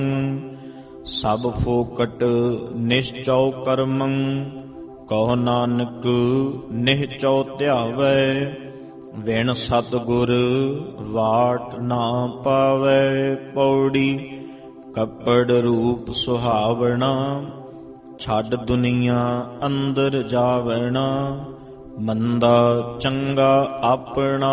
ਸਭ ਫੋਕਟ ਨਿਸ਼ਚਉ ਕਰਮੰ। ਕਹੋ ਨਾਨਕ ਨਿਹਚਉ ਧਿਆਵੈ, ਵਿਣ ਸਤਿਗੁਰ ਵਾਟ ਨਾ ਪਾਵੈ। ਪੌੜੀ। ਕੱਪੜ ਰੂਪ ਸੁਹਾਵਣਾ, ਛੱਡ ਦੁਨੀਆ ਅੰਦਰ ਜਾਵਣਾ। ਮੰਦਾ ਚੰਗਾ ਆਪਣਾ,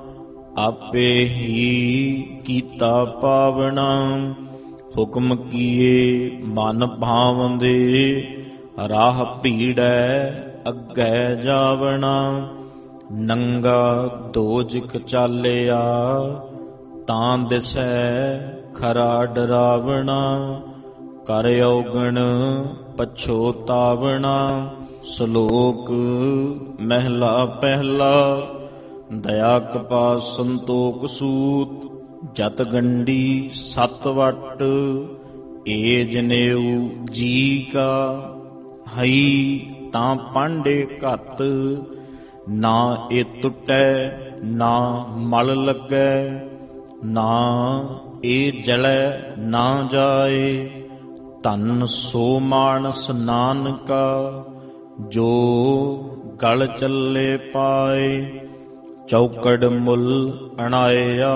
ਆਪੇ ਹੀ ਕੀਤਾ ਪਾਵਣਾ। ਹੁਕਮ ਕੀਏ ਮਨ ਭਾਵੰਦੇ, ਰਾਹ ਭੀੜੈ ਅੱਗੇ ਜਾਵਣਾ। ਨੰਗਾ ਦੋਜਕ ਚਾਲਿਆ, ਤਾਂ ਦਿਸੈ ਖਰਾ ਡਰਾਵਣਾ। ਕਰ ਔਗਣ ਪਛੋਤਾਵਣਾ। ਸ਼ਲੋਕ ਮਹਿਲਾ ਪਹਿਲਾ। ਦਇਆ ਕਪਾ ਸੰਤੋਖ ਸੂਤ, ਜਤ ਗੰਢੀ ਸਤ ਵਟ। ਏ ਜਨੇਊ ਜੀ ਕਾ, ਹਈ ਤਾਂ ਪਾਂਡੇ ਘਤ। ਨਾ ਇਹ ਟੁੱਟੈ ਨਾ ਮਲ ਲੱਗੈ, ਨਾ ਇਹ ਜਲੈ ਨਾ ਜਾਏ। ਧਨ ਸੋ ਮਾਨਸ ਨਾਨਕਾ, ਜੋ ਗਲ ਚੱਲੇ ਪਾਏ। ਚੌਕੜ ਮੁੱਲ ਅਣਾਇਆ,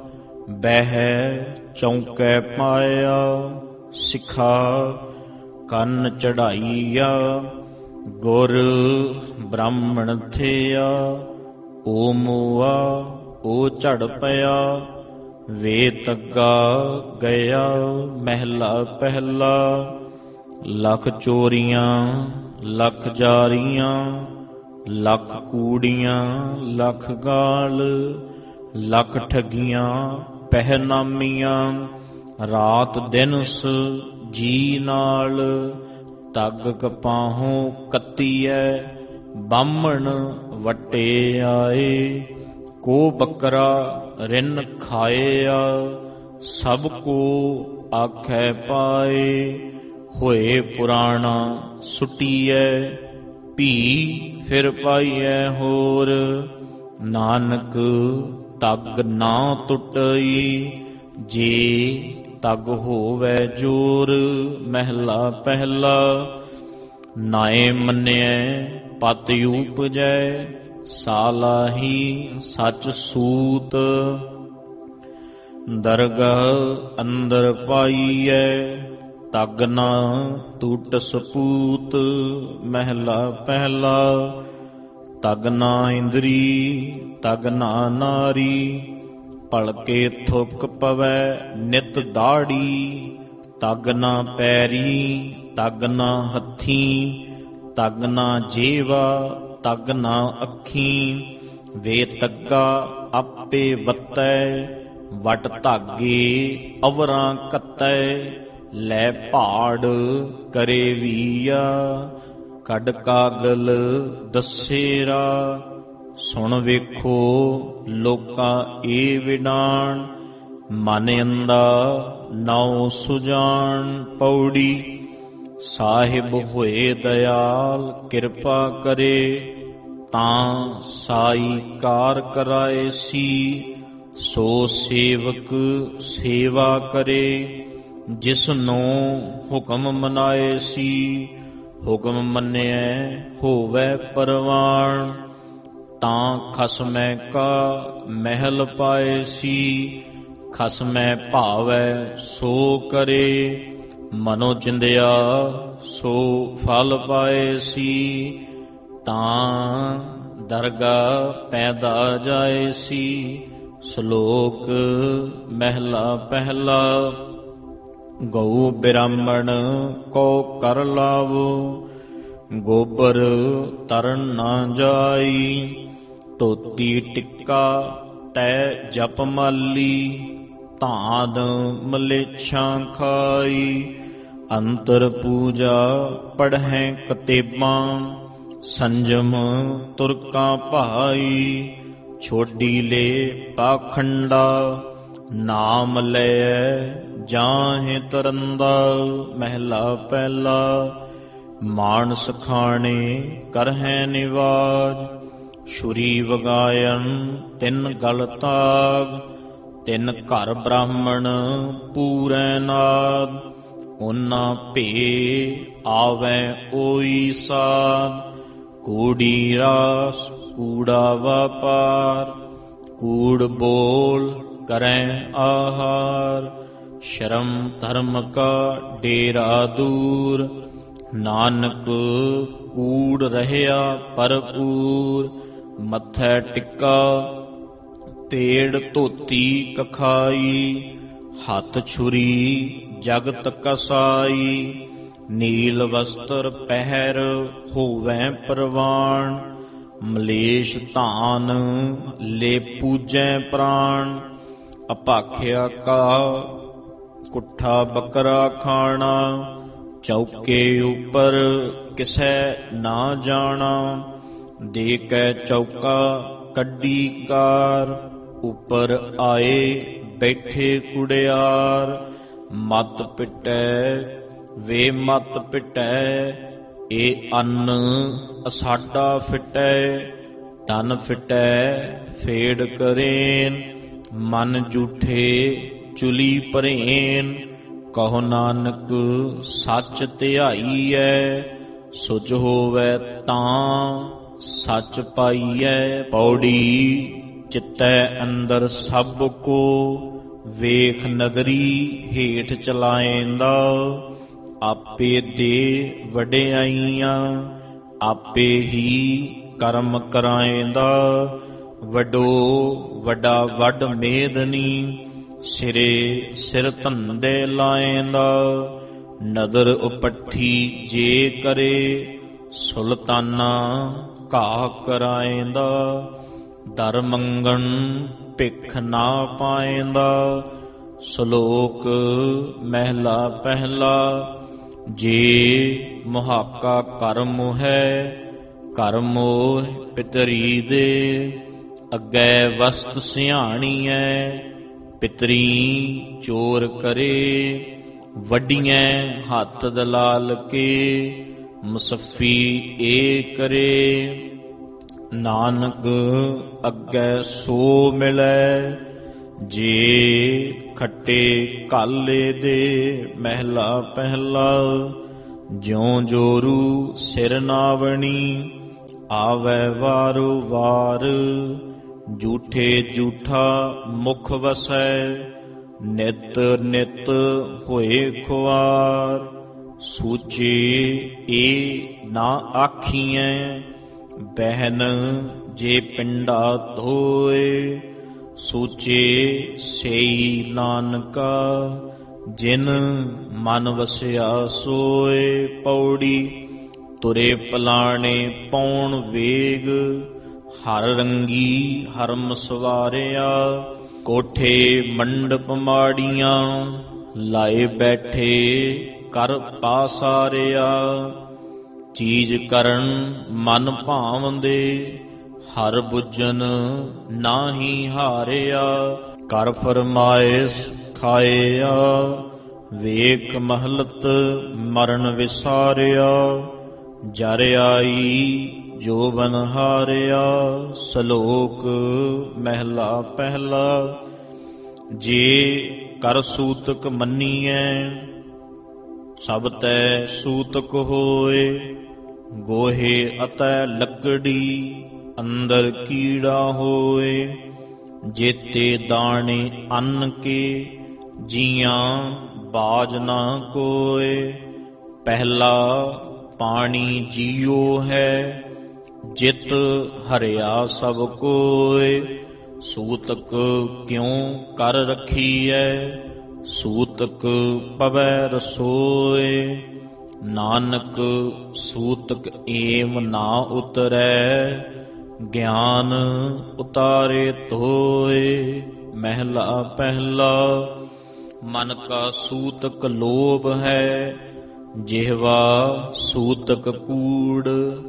ਬਹਿ ਚੌਂਕੈ ਪਾਇਆ। ਸਿਖਾ ਕੰਨ ਚੜਾਈਆ, ਗੁਰ ਬ੍ਰਾਹਮਣ ਥਿਆ। ਓ ਮੋਆ ਓ ਝੜ ਪਿਆ, ਵੇ ਤੱਗਾ ਗਿਆ। ਮਹਿਲਾ ਪਹਿਲਾ। ਲੱਖ ਚੋਰੀਆਂ ਲੱਖ ਜਾਰੀਆਂ, ਲੱਖ ਕੂੜੀਆਂ ਲੱਖ ਗਾਲ। ਲੱਖ ਠੱਗੀਆਂ ਪਹਿਨਾਮੀਆਂ, ਰਾਤ ਦਿਨਸ ਜੀ ਨਾਲ। ਤੱਗ ਕਪਾਹੋਂ ਕੱਤੀਐ, ਬਾਹਮਣ ਵੱਟੇ ਆਏ। ਕੋ ਬੱਕਰਾ ਰਿੰਨ ਖਾਇਆ, ਸਭ ਕੋ ਆਖੈ ਪਾਏ। ਹੋਏ ਪੁਰਾਣਾ ਸੁਟੀਐ, ਭੀ ਫਿਰ ਪਾਈਐ ਹੋਰ। ਨਾਨਕ ਤੱਗ ਨਾ ਟੁੱਟਈ, ਜੇ ਤੱਗ ਹੋਵੈ ਜੋਰ। ਮਹਿਲਾ ਪਹਿਲਾ। ਨਾਏ ਮੰਨਿਐ ਪਤ ਉਪਜੈ, ਸਾਲਾਹੀ ਸੱਚ ਸੂਤ। ਦਰਗਹ ਅੰਦਰ ਪਾਈਐ, ਤੱਗ ਨਾ ਟੂਟ ਸਪੂਤ। ਮਹਿਲਾ ਪਹਿਲਾ। ਤੱਗ ਨਾ ਇੰਦਰੀ ਤੱਗ ਨਾ ਨਾਰੀ, ਭਲਕੇ ਥੁੱਕ ਪਵੈ ਨਿਤ ਦਾੜੀ। ਤੱਗ ਨਾ ਪੈਰੀ ਤੱਗ ਨਾ ਹੱਥੀ, ਤਗ ਨਾ ਜੀਵਾ ਤਗ ਨਾ ਅੱਖੀਂ, ਵੇ ਤੱਗਾ ਆਪੇ ਵੱਤੈ, ਵਟ ਧਾਗੇ ਅਵਰਾਂ ਕੱਤੈ, ਲੈ ਭਾੜ ਕਰੇ ਵੀਆ, ਕੱਢ ਕਾਗਲ ਦੱਸੇਰਾ, ਸੁਣ ਵੇਖੋ ਲੋਕਾਂ ਏ ਵਿਡਾਣ, ਮਨ ਅੰਦਾ ਨਾਉ ਸੁਜਾਨ। ਪੌੜੀ ਸਾਹਿਬ ਹੋਏ ਦਇਆਲ ਕਿਰਪਾ ਕਰੇ, ਤਾਂ ਸਾਈ ਕਾਰ ਕਰਾਏ ਸੀ, ਸੋ ਸੇਵਕ ਸੇਵਾ ਕਰੇ, ਜਿਸਨੂੰ ਹੁਕਮ ਮਨਾਏ ਸੀ, ਹੁਕਮ ਮੰਨਿਐ ਹੋਵੈ ਪਰਵਾਣ, ਤਾਂ ਖਸਮੈ ਕਾ ਮਹਿਲ ਪਾਏ ਸੀ, ਖਸਮੈ ਭਾਵੈ ਸੋ ਕਰੇ, ਮਨੋ ਚਿੰਦਿਆ ਸੋ ਫਲ ਪਾਏ ਸੀ, ਤਾਂ ਦਰਗਾਹ ਪੈਦਾ ਜਾਏ ਸੀ। ਸ਼ਲੋਕ ਮਹਿਲਾ ਪਹਿਲਾ। ਗਊ ਬ੍ਰਾਹਮਣ ਕੋ ਕਰ ਲਾਵੋ, ਗੋਬਰ ਤਰਨ ਨਾ ਜਾਈ, ਧੋਤੀ ਟਿੱਕਾ ਤੈ ਜਪ ਮਾਲੀ, ਧਾਨ ਮਲੇਛਾਂ ਖਾਈ, ਅੰਤਰ ਪੂਜਾ ਪੜ੍ਹੈ ਕਤੇਬਾਂ, ਸੰਜਮ ਤੁਰਕਾਂ ਭਾਈ, ਛੋਡੀ ਲੈ ਪਾਖੰਡਾ, ਨਾਮ ਲੈ ਜਾਹੇ ਤਰੰਦਾ। ਮਹਿਲਾ ਪਹਿਲਾ। ਮਾਨਸ ਖਾਣੇ ਕਰਹਿ ਨਿਵਾਜ, ਛੁਰੀ ਵਗਾਇਨ ਤਿੰਨ ਗਲ ਤਾਗ, ਤਿੰਨ ਘਰ ਬ੍ਰਾਹਮਣ ਪੂਰੈ ਨਾਦ, ਉਹਨਾਂ ਭੇ ਆਵੈ ਓਈ ਸਾਧ, ਕੂੜੀ ਰਾਸ ਕੂੜਾ ਵਪਾਰ, ਕੂੜ ਬੋਲ ਕਰੈ ਆਹਾਰ, ਸ਼ਰਮ ਧਰਮ ਕਾ ਡੇਰਾ ਦੂਰ, ਨਾਨਕ ਕੂੜ ਰਹਿਆ ਭਰਪੂਰ, ਮੱਥੈ ਟਿੱਕਾ ਤੇੜ ਧੋਤੀ ਕਖਾਈ, ਹੱਥ ਛੁਰੀ ਜਗਤ ਕਸਾਈ, ਨੀਲ ਵਸਤਰ ਪਹਿਰ ਹੋਵੈ ਪ੍ਰਵਾਨ, ਮਲੇਸ਼ ਧਾਨ ਲੈ ਪੂਜੈ ਪ੍ਰਾਣ, ਅਭਾਖਿਆ ਕਾ ਕੁੱਠਾ ਬੱਕਰਾ ਖਾਣਾ, ਚੌਕੇ ਉੱਪਰ ਕਿਸੈ ਨਾ ਜਾਣਾ, ਦੇ ਕੈ ਚੌਕਾ ਕੱਢੀ ਕਾਰ, ਉੱਪਰ ਆਏ ਬੈਠੇ ਕੁੜਿਆਰ, ਮਤ ਪਿਟੈ ਵੇ ਮਤ ਪਿਟੈ, ਏ ਅੰਨ ਅਸਾਡਾ ਫਿਟੈ, ਤਨ ਫਿਟੈ ਫੇੜ ਕਰੇਨ, ਮਨ ਝੂਠੇ ਚੁਲੀ ਭਰੇਨ, ਕਹੋ ਨਾਨਕ ਸੱਚ ਧਿਆਈਐ, ਸੁਚ ਹੋਵੈ ਤਾਂ ਸੱਚ ਪਾਈਐ। ਪੌੜੀ ਚਿੱਤੈ ਅੰਦਰ ਸਭ ਕੋ, ਵੇਖ ਨਦਰੀ ਹੇਠ ਚਲਾਏਂਦਾ, ਆਪੇ ਦੇ ਵਡਿਆਈਆਂ ਆਪੇ ਹੀ ਕਰਮ ਕਰਾਏਂਦਾ, ਵੱਡੋ ਵੱਡਾ ਵੱਡ ਮੇਦਨੀ, ਸਿਰੇ ਸਿਰ ਧੰਦੇ ਲਾਏਂਦਾ, ਨਦਰ ਉਪੱਠੀ ਜੇ ਕਰੇ, ਸੁਲਤਾਨਾ ਘਾਹ ਕਰਾਏਂਦਾ, ਦਰ ਮੰਗਣ ਭਿੱਖ ਨਾ ਪਾਏਂਦਾ। ਸ਼ਲੋਕ ਮਹਿਲਾ ਪਹਿਲਾ। ਜੇ ਮੁਹਾਕਾ ਕਰ ਮੋਹੈ, ਕਰ ਮੋਹ ਪਿਤਰੀ ਦੇ, ਅੱਗੇ ਵਸਤ ਸਿਆਣੀਐ, ਪਿਤਰੀ ਚੋਰ ਕਰੇ, ਵੱਡੀਐ ਹੱਥ ਦਲਾਲ ਕੇ, ਮੁਸੱਫੀ ਏ ਕਰੇ, ਨਾਨਕ ਅੱਗੇ ਸੋ ਮਿਲੈ, ਜੇ ਖੱਟੇ ਕਾਲੇ ਦੇ। ਮਹਿਲਾ ਪਹਿਲਾ। ਜਿਉ ਜੋਰੂ ਸਿਰ ਨਾਵਣੀ, ਆਵੈ ਵਾਰੋ ਵਾਰ, ਝੂਠੇ ਝੂਠਾ ਮੁਖ ਵਸੈ, ਨਿਤ ਨਿਤ ਹੋਏ ਖੁਆਰ, ਸੂਚੇ ਏ ਨਾ ਆਖੀਐ, ਬਹਿਨ ਜੇ ਪਿੰਡਾ ਧੋਏ, ਸੂਚੇ ਸੇਈ ਨਾਨਕਾ, ਜਿਨ ਮਨ ਵਸਿਆ ਸੋਏ। ਪੌੜੀ ਤੁਰੇ ਪਲਾਣੇ ਪੌਣ ਵੇਗ, ਹਰ ਰੰਗੀ ਹਰਮ ਸਵਾਰਿਆ। ਕੋਠੇ ਮੰਡਪ ਮਾੜੀਆਂ, ਲਾਏ ਬੈਠੇ ਕਰ ਪਾਸਾਰਿਆ। ਚੀਜ਼ ਕਰਨ ਮਨ ਭਾਵੰਦੇ, ਹਰ ਬੁੱਝਨ ਨਾਹੀ ਹਾਰਿਆ। ਕਰ ਫਰਮਾਇਸ ਖਾਇਆ, ਵੇਖ ਮਹਲਤ ਮਰਨ ਵਿਸਾਰਿਆ। ਜਰ ਆਈ ਜੋ ਬਨ ਹਾਰਿਆ, ਸਲੋਕ ਮਹਿਲਾ ਪਹਿਲਾ। ਜੇ ਕਰ ਸੂਤਕ ਮੰਨੀਐ, ਸਭ ਤੈ ਸੂਤਕ ਹੋਏ। ਗੋਹੇ ਅਤੈ ਲੱਕੜੀ, ਅੰਦਰ ਕੀੜਾ ਹੋਏ। ਜੇਤੇ ਦਾਣੇ ਅੰਨ ਕੇ, ਜੀਆਂ ਬਾਜ ਨਾ ਕੋਏ। ਪਹਿਲਾ ਪਾਣੀ ਜੀਉ ਹੈ, ਜਿਤ ਹਰਿਆ ਸਭ ਕੋਏ। ਸੂਤਕ ਕਿਉ ਕਰ ਰਖੀਐ, ਸੂਤਕ ਪਵੈ ਰਸੋਏ। ਨਾਨਕ ਸੂਤਕ ਏਮ ਨਾ ਉਤਰੈ, ਗਿਆਨ ਉਤਾਰੇ ਧੋਏ। ਮਹਿਲਾ ਪਹਿਲਾ। ਮਨ ਕਾ ਸੂਤਕ ਲੋਭ ਹੈ, ਜਿਹਵਾ ਸੂਤਕ ਕੂੜ।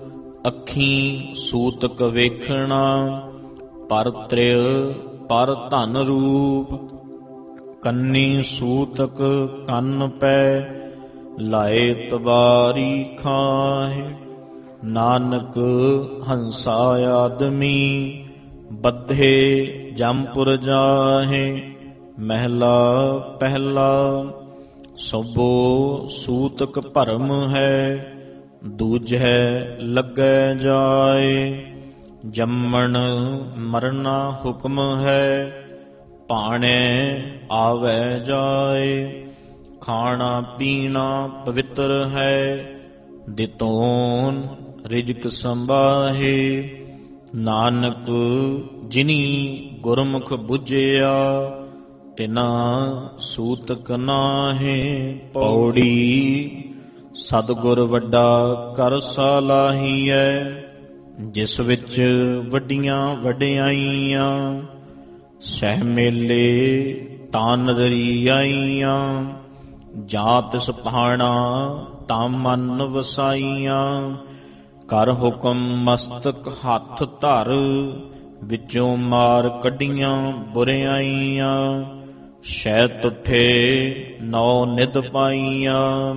ਅੱਖੀਂ ਸੂਤਕ ਵੇਖਣਾ, ਪਰ ਤ੍ਰਿਅ ਪਰ ਧਨ ਰੂਪ। ਕੰਨੀ ਸੂਤਕ ਕੰਨ ਪੈ, ਲਾਏ ਤਬਾਰੀ ਖਾਹੇ। ਨਾਨਕ ਹੰਸਾ ਆਦਮੀ, ਬੱਧੇ ਜੰਪੁਰ ਜਾਹੇ। ਮਹਿਲਾ ਪਹਿਲਾ। ਸਭੋ ਸੂਤਕ ਭਰਮ ਹੈ, ਦੂਜੈ ਲੱਗੈ ਜਾਏ। ਜੰਮਣ ਮਰਨਾ ਹੁਕਮ ਹੈ, ਭਾਣੈ ਆਵੈ ਜਾਏ। ਖਾਣਾ ਪੀਣਾ ਪਵਿੱਤਰ ਹੈ, ਦਿਤੋਨ ਰਿਜਕ ਸੰਭਾਹੇ। ਨਾਨਕ ਜਿਨੀ ਗੁਰਮੁਖ ਬੁਝਿਆ, ਤਿਨਾ ਸੂਤਕ ਨਾਹੇ। ਪੌੜੀ ਸਤਿਗੁਰ ਵੱਡਾ ਕਰ ਸਲਾਹੀਐ, ਜਿਸ ਵਿੱਚ ਵੱਡੀਆਂ ਵਡਿਆਈਆਂ। ਸਹਿ ਮੇਲੇ ਤਾਂ ਨਦਰੀ ਆਈਆਂ, ਜਾਂ ਤਿਸ ਭਾਣਾ ਤਾਂ ਮਨ ਵਸਾਈਆਂ। ਕਰ ਹੁਕਮ ਮਸਤਕ ਹੱਥ ਧਰ, ਵਿੱਚੋਂ ਮਾਰ ਕੱਢੀਆਂ ਬੁਰਿਆਈਆਂ। ਸ਼ਹਿ ਉੱਠੇ ਨੌ ਨਿਧ ਪਾਈਆਂ।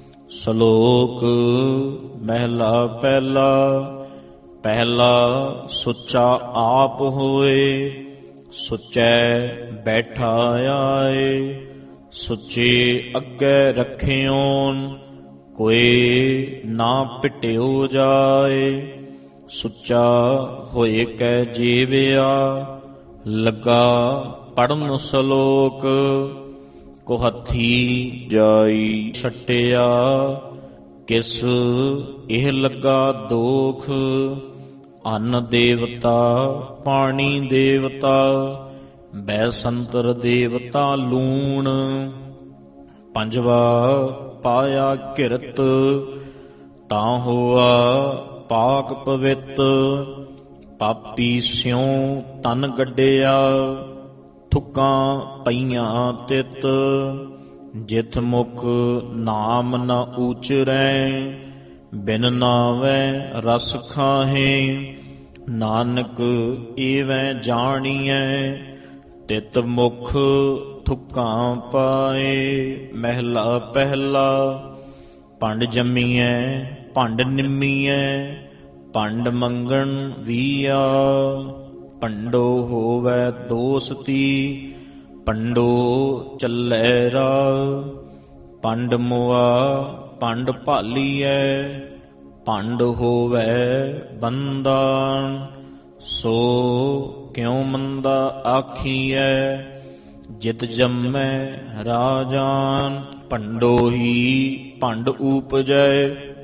ਸਲੋਕ ਮਹਿਲਾ ਪਹਿਲਾ। ਪਹਿਲਾ ਸੁੱਚਾ ਆਪ ਹੋਏ, ਸੁੱਚੈ ਬੈਠਾ ਆਏ। ਸੁੱਚੇ ਅੱਗੇ ਰੱਖਿਓਨ, ਕੋਈ ਨਾ ਪਿਟਿਓ ਜਾਏ। ਸੁੱਚਾ ਹੋਏ ਕੈ ਜੀਵਿਆ, ਲੱਗਾ ਪੜਨ ਸਲੋਕ। ਕੋ ਹੱਥੀ ਜਾਈ ਛਟਿਆ, ਕਿਸ ਇਹ ਲੱਗਾ ਦੋਖ। ਅੰਨ ਦੇਵਤਾ ਪਾਣੀ ਦੇਵਤਾ, ਬੈਸੰਤਰ ਦੇਵਤਾ ਲੂਣ। ਪੰਜਵਾ ਪਾਇਆ ਕਿਰਤ, ਤਾਂ ਹੋਆ ਪਾਕ ਪਵਿੱਤ। ਪਾਪੀ ਸਿਉ ਤਨ ਗੱਡਿਆ, ਥੁੱਕਾਂ ਪਈਆਂ ਤਿਤ। ਜਿਤ ਮੁਖ ਨਾਮ ਨ ਊਚਰੈ, ਬਿਨ ਨਾਵੈ ਰਸ ਖਾਹੇ। ਨਾਨਕ ਏਵੈ ਜਾਣੀਐ, ਤਿਤ ਮੁਖ ਥੁੱਕਾਂ ਪਾਏ। ਮਹਿਲਾ ਪਹਿਲਾ। ਭੰਡ ਜੰਮੀਐ ਭੰਡ ਨਿੰਮੀਐ, ਭੰਡ ਮੰਗਣ ਵੀਆ। ਭੰਡੋ ਹੋਵੈ ਦੋਸਤੀ, ਭੰਡੋ ਚੱਲੈ ਰਾ। ਭੰਡ ਮੁਆ ਭੰਡ ਭਾਲੀਐ, ਭੰਡ ਹੋਵੈ ਬੰਦਾ। ਸੋ ਕਿਉ ਮੰਦਾ ਆਖੀਐ, ਜਿਤ ਜੰਮੈ ਰਾਜਾਨ। ਭੰਡੋ ਹੀ ਭੰਡ ਊਪਜੈ,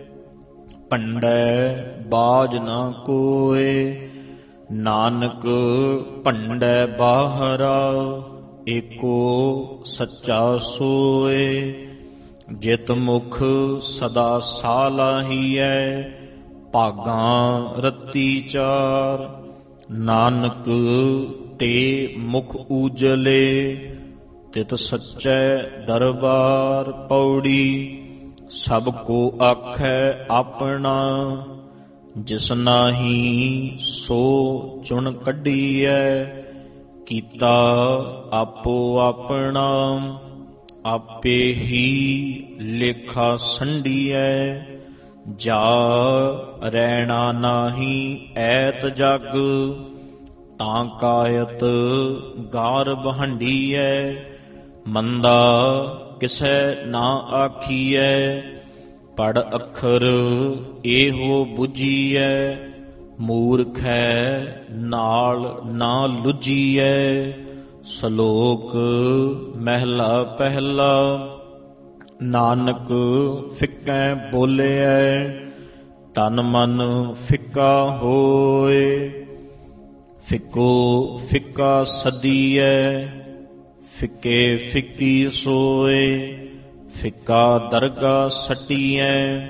ਭੰਡੈ ਬਾਜ ਨਾ ਕੋਏ। ਨਾਨਕ ਭੰਡੈ ਬਾਹਰਾ, ਏਕੋ ਸੱਚਾ ਸੋਏ। ਜਿਤ ਮੁਖ ਸਦਾ ਸਾਲਾਹੀਐ, ਭਾਗਾਂ ਰੱਤੀ ਚਾਰ। ਨਾਨਕ ਤੇ ਮੁਖ ਊਜਲੇ, ਤਿਤ ਸੱਚੈ ਦਰਬਾਰ। ਪੌੜੀ ਸਭ ਕੋ ਆਖੈ ਆਪਣਾ, ਜਿਸ ਨਾਹੀ ਸੋ ਚੁਣ ਕੱਢੀਐ। ਕੀਤਾ ਆਪੋ ਆਪਣਾ, ਆਪੇ ਹੀ ਲੇਖਾ ਸੰਡੀਐ। ਜਾ ਰਹਿਣਾ ਨਾਹੀ ਐਤ ਜਗ, ਤਾਂ ਕਾਇਤ ਗਾਰ ਬਹੰਡੀਐ। ਮੰਦਾ ਕਿਸੈ ਨਾ ਆਖੀਐ, ਪੜ ਅੱਖਰ ਇਹੋ ਬੁਝੀਐ। ਮੂਰਖੈ ਨਾਲ ਨਾ ਲੁਝੀਐ। ਸ਼ਲੋਕ ਮਹਿਲਾ ਪਹਿਲਾ। ਨਾਨਕ ਫਿੱਕੈ ਬੋਲਿਐ, ਤਨ ਮਨ ਫਿੱਕਾ ਹੋਏ। ਫਿੱਕੋ ਫਿੱਕਾ ਸਦੀਐ, ਫਿੱਕੇ ਫਿੱਕੀ ਸੋਏ। ਫਿੱਕਾ ਦਰਗਾ ਸਟੀਐ,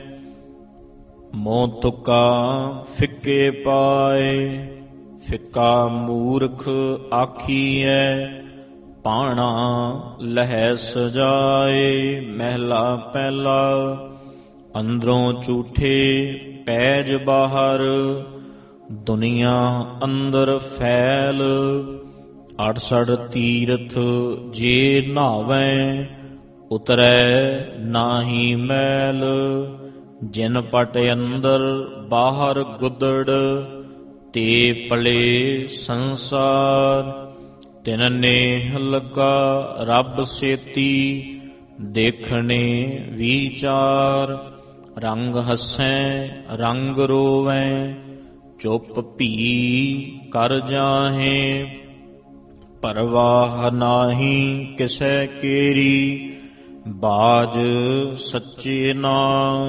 ਮੋਹ ਤੁਕਾ ਫਿੱਕੇ ਪਾਏ। ਫਿੱਕਾ ਮੂਰਖ ਆਖੀਐ, ਪਾਣਾ ਲਹੈ ਸਜਾਏ। ਮਹਿਲਾ ਪਹਿਲਾ। ਅੰਦਰੋਂ ਝੂਠੇ ਪੈਜ ਬਾਹਰ, ਦੁਨੀਆ ਅੰਦਰ ਫੈਲ। 68 ਤੀਰਥ ਜੇ ਨਹਾਵੈ, ਉਤਰੈ ਨਾਹੀ ਮੈਲ। ਜਿਨ ਪਟ ਅੰਦਰ ਬਾਹਰ ਗੁਦੜ, ਤੇ ਪਲੇ ਸੰਸਾਰ। ਤਿਨ ਨੇਹ ਲਗਾ ਰੱਬ ਸੇਤੀ, ਦੇਖਣੇ ਵਿਚਾਰ। ਰੰਗ ਹੱਸੈ ਰੰਗ ਰੋਵੈ, ਚੁੱਪ ਭੀ ਕਰ ਜਾਹੇ। ਪਰਵਾਹ ਨਾਹੀ ਕਿਸੈ ਕੇਰੀ, ਬਾਜ ਸੱਚੇ ਨਾ।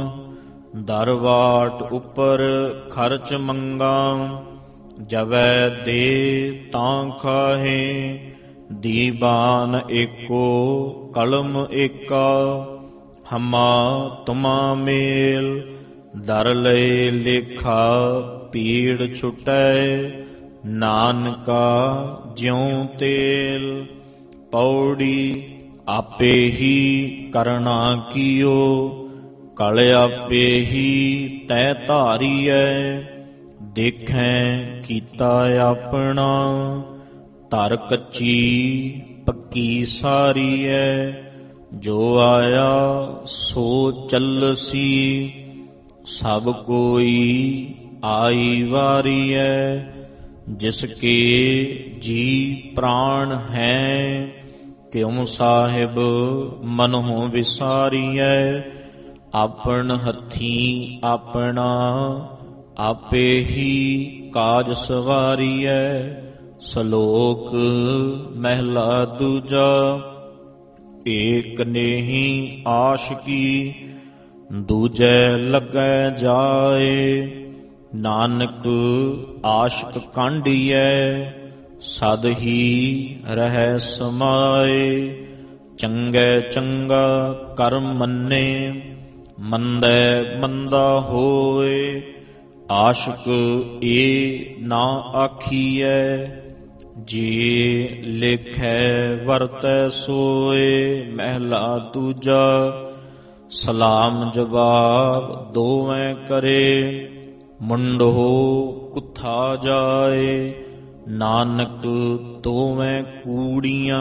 ਦਰਵਾਟ ਉੱਪਰ ਖਰਚ ਮੰਗਾ, ਜਵੈ ਦੇ ਤਾਂ ਖਾਹੇ। ਦੀਵਾਨ ਏਕੋ ਕਲਮ ਏਕਾ, ਹਮਾ ਤੁਮਾ ਮੇਲ। ਦਰ ਲਏ ਲੇਖਾ ਪੀੜ ਛੁਟੈ, ਨਾਨਕਾ ਜਿਉ ਤੇਲ। ਪੌੜੀ ਆਪੇ ਹੀ ਕਰਣਾ ਕੀਓ, ਕਲ ਆਪੇ ਹੀ ਤੈ ਧਾਰੀਐ। ਦੇਖੈ ਕੀਤਾ ਆਪਣਾ, ਧਰ ਕੱਚੀ ਪੱਕੀ ਸਾਰੀਐ। ਜੋ ਆਇਆ ਸੋ ਚੱਲਸੀ, ਸਭ ਕੋਈ ਆਈ ਵਾਰੀਐ। ਜਿਸ ਕੇ ਜੀ ਪ੍ਰਾਣ ਹੈ, ਕਿਉ ਸਾਹਿਬ ਮਨਹੁ ਵਿਸਾਰੀਐ। ਆਪਨ ਹੱਥੀਂ ਆਪਣਾ, ਆਪੇ ਹੀ ਕਾਜ ਸਵਾਰੀਐ। ਸ਼ਲੋਕ ਮਹਿਲਾ ਦੂਜਾ। ਏਕ ਨੇਹੀ ਆਸ਼ਕੀ, ਦੂਜੈ ਲੱਗੈ ਜਾਏ। ਨਾਨਕ ਆਸ਼ਕ ਕਾਂਢੀਐ, ਸਦ ਹੀ ਰਹਿ ਸਮਾਏ। ਚੰਗੈ ਚੰਗਾ ਕਰਮ ਮੰਨੇ, ਮੰਦੈ ਮੰਦਾ ਹੋਏ। ਆਸ਼ਕ ਏ ਨਾ ਆਖੀਐ, ਜੇ ਲੇਖੈ ਵਰਤੈ ਸੋਏ। ਮਹਿਲਾ ਦੂਜਾ। ਸਲਾਮ ਜਵਾਬ ਦੋਵੇਂ ਕਰੇ, ਮੁੰਡੋ ਕੁੱਥਾ ਜਾਏ। ਨਾਨਕ ਦੋਵੇਂ ਕੂੜੀਆਂ,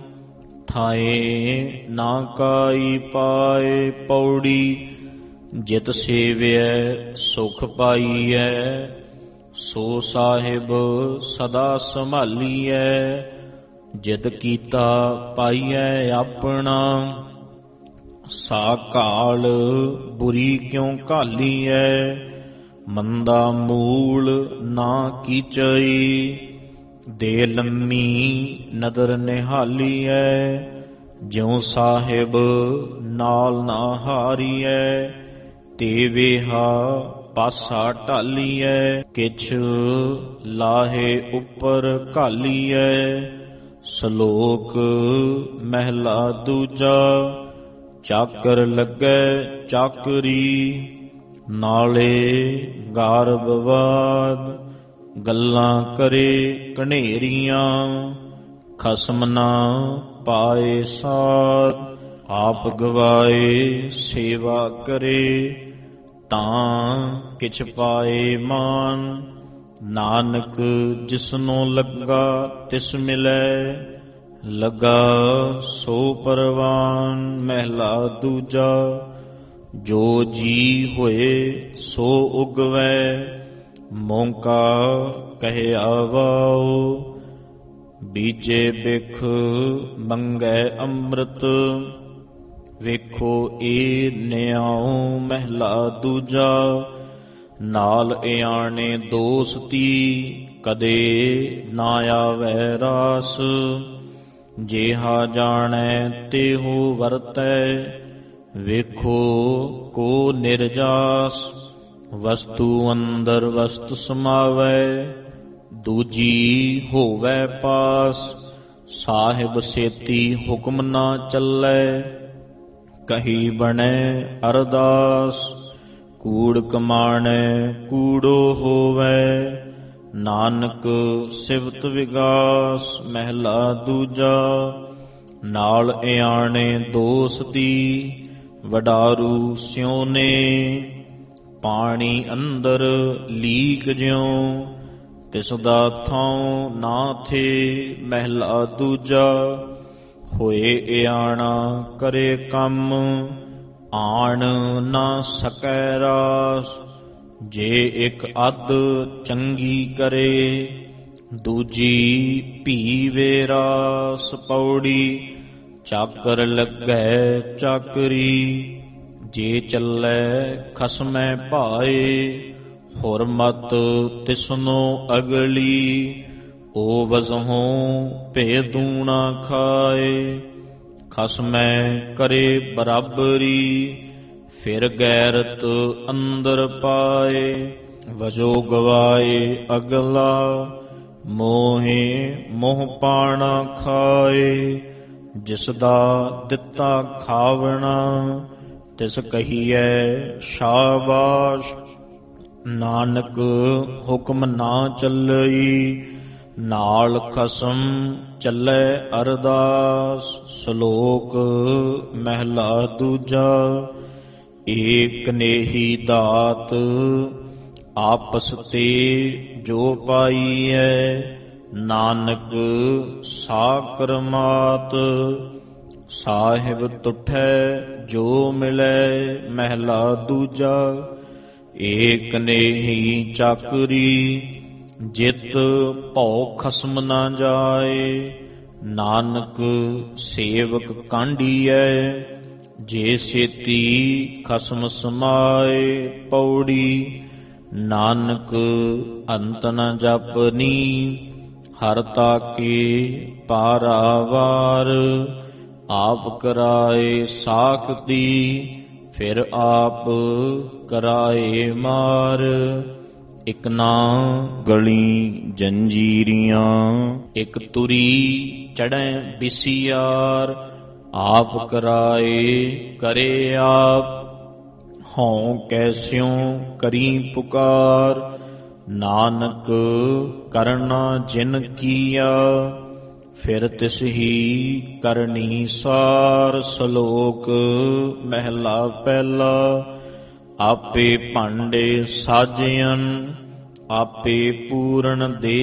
ਥਾਏ ਨਾ ਕਾਈ ਪਾਏ। ਪੌੜੀ ਜਿਤ ਸੇਵਿਐ ਸੁਖ ਪਾਈਐ, ਸੋ ਸਾਹਿਬ ਸਦਾ ਸੰਭਾਲੀਐ। ਜਿਤ ਕੀਤਾ ਪਾਈਐ ਆਪਣਾ, ਸਾ ਕਾਲ ਬੁਰੀ ਕਿਉ ਘਾਲੀਐ। ਮੰਦਾ ਮੂਲ ਨਾ ਕੀਚਈ, ਦੇ ਲੰਮੀ ਨਦਰ ਨਿਹਾਲੀਐ। ਜਿਉ ਸਾਹਿਬ ਨਾਲ ਨਾ ਹਾਰੀਐ, ਤੇ ਵੇਹਾ ਪਾਸਾ ਢਾਲੀਐ। ਕਿਛ ਲਾਹੇ ਉੱਪਰ ਘਾਲੀਐ। ਸ਼ਲੋਕ ਮਹਿਲਾ ਦੂਜਾ। ਚਾਕਰ ਲੱਗੈ ਚਾਕਰੀ, ਨਾਲੇ ਗਾਰਬਵਾਦ, ਗੱਲਾਂ ਕਰੇ ਘਨੇਰੀਆਂ, ਖਸਮ ਨਾ ਪਾਏ ਸਾਧ, ਆਪ ਗਵਾਏ ਸੇਵਾ ਕਰੇ, ਤਾਂ ਕਿਛ ਪਾਏ ਮਾਨ, ਨਾਨਕ ਜਿਸਨੂੰ ਲੱਗਾ ਤਿਸ ਮਿਲੈ, ਲੱਗਾ ਸੋ ਪਰਵਾਨ। ਮਹਿਲਾ ਦੂਜਾ, ਜੋ ਜੀ ਹੋਏ ਸੋ ਉਗਵੈ, ਮੌਕਾ ਕਹਿਆ ਵਾਓ, ਬੀਜੇ ਬਿਖ ਮੰਗੈ ਅੰਮ੍ਰਿਤ, ਵੇਖੋ ਏ ਨਿਆਉ। ਮਹਿਲਾ ਦੂਜਾ, ਨਾਲ ਇਆਣੇ ਦੋਸਤੀ, ਕਦੇ ਨਾ ਆਵੈ ਰਾਸ, ਜੇਹਾ ਜਾਣੈ ਤੇਹੋ ਵਰਤੈ, ਵੇਖੋ ਕੋ ਨਿਰਜਾਸ। ਵਸਤੂ ਅੰਦਰ ਵਸਤ ਸਮਾਵੈ, ਦੂਜੀ ਹੋਵੈ ਪਾਸ, ਸਾਹਿਬ ਸੇਤੀ ਹੁਕਮ ਨਾ ਚੱਲੈ, ਕਹੀ ਬਣੈ ਅਰਦਾਸ। ਕੂੜ ਕਮਾਣੈ ਕੂੜੋ ਹੋਵੈ, ਨਾਨਕ ਸਿਵਤ ਵਿਗਾਸ। ਮਹਿਲਾ ਦੂਜਾ, ਨਾਲ ਇਆਣੇ ਦੋਸਤੀ, ਵਡਾਰੂ ਸਿਉ ਨੇ, ਪਾਣੀ ਅੰਦਰ ਲੀਕ ਜਿਉ, ਤਿਸ ਦਾ ਥਾਉ ਨਾ ਥੇ। ਮਹਿਲਾ ਦੂਜਾ, ਹੋਏ ਇਆਣਾ ਕਰੇ ਕੰਮ, ਆਣ ਨਾ ਸਕੈ ਰਾਸ, ਜੇ ਇਕ ਅੱਧ ਚੰਗੀ ਕਰੇ, ਦੂਜੀ ਭੀਵੇ ਰਾਸ। ਪੌੜੀ, ਚਾਕਰ ਲੱਗੈ ਚਾਕਰੀ, ਜੇ ਚੱਲੈ ਖਸਮੈ ਭਾਏ, ਹੁਰਮਤ ਤਿਸਨੋ ਅਗਲੀ, ਓ ਵਜ਼ਹੋਂ ਭੇਦੂ ਨਾ ਖਾਏ, ਖਸਮੈ ਕਰੇ ਬਰਾਬਰੀ, ਫਿਰ ਗੈਰਤ ਅੰਦਰ ਪਾਏ, ਵਜੋ ਗਵਾਏ ਅਗਲਾ, ਮੋਹੇ ਮੋਹ ਪਾਣਾ ਖਾਏ, ਜਿਸ ਦਾ ਦਿੱਤਾ ਖਾਵਣਾ, ਤਿਸ ਕਹੀਐ ਸ਼ਾਬਾਸ਼। ਨਾਨਕ ਹੁਕਮ ਨਾ ਚੱਲਈ, ਨਾਲ ਖਸਮ ਚੱਲੈ ਅਰਦਾਸ। ਸ਼ਲੋਕ ਮਹਿਲਾ ਦੂਜਾ, ਏਕ ਨੇਹੀ ਦਾਤ, ਆਪਸ ਤੇ ਜੋ ਪਾਈਐ, ਨਾਨਕ ਸਾਕਰਮਾਤ। ਸਾਹਿਬ ਤੁਠੈ ਜੋ ਮਿਲੈ। ਮਹਿਲਾ ਦੂਜਾ, ਏਕ ਨੇਹੀ ਚਾਕਰੀ, ਜਿਤ ਭਉ ਖਸਮ ਨਾ ਜਾਏ, ਨਾਨਕ ਸੇਵਕ ਕਾਂਢੀਐ, ਜੇ ਛੇਤੀ ਖਸਮ ਸਮਾਏ। ਪੌੜੀ, ਨਾਨਕ ਅੰਤ ਨ ਜਪਨੀ, ਹਰ ਤਾਕੇ ਪਾਰਾਵਾਰ, ਆਪ ਕਰਾਏ ਸਾਖਤੀ, ਫਿਰ ਆਪ ਕਰਾਏ ਮਾਰ। ਇਕ ਨਾ ਗਲੀ ਜੰਜੀਰੀਆਂ, ਇਕ ਤੁਰੀ ਚੜ੍ਹੈ ਬਿਸਿਆਰ, ਆਪ ਕਰਾਏ ਕਰੇ ਆਪ, ਹਉ ਕੈਸਿਉ ਕਰੀ ਪੁਕਾਰ, ਨਾਨਕ ਕਰਨਾ ਜਿਨ ਕੀਆ, ਫਿਰ ਤਿਸ ਹੀ ਕਰਨੀ ਸਾਰ। ਸ਼ਲੋਕ ਮਹਿਲਾ ਪਹਿਲਾ, ਆਪੇ ਭਾਂਡੇ ਸਾਜਿਅਨ, ਆਪੇ ਪੂਰਨ ਦੇ,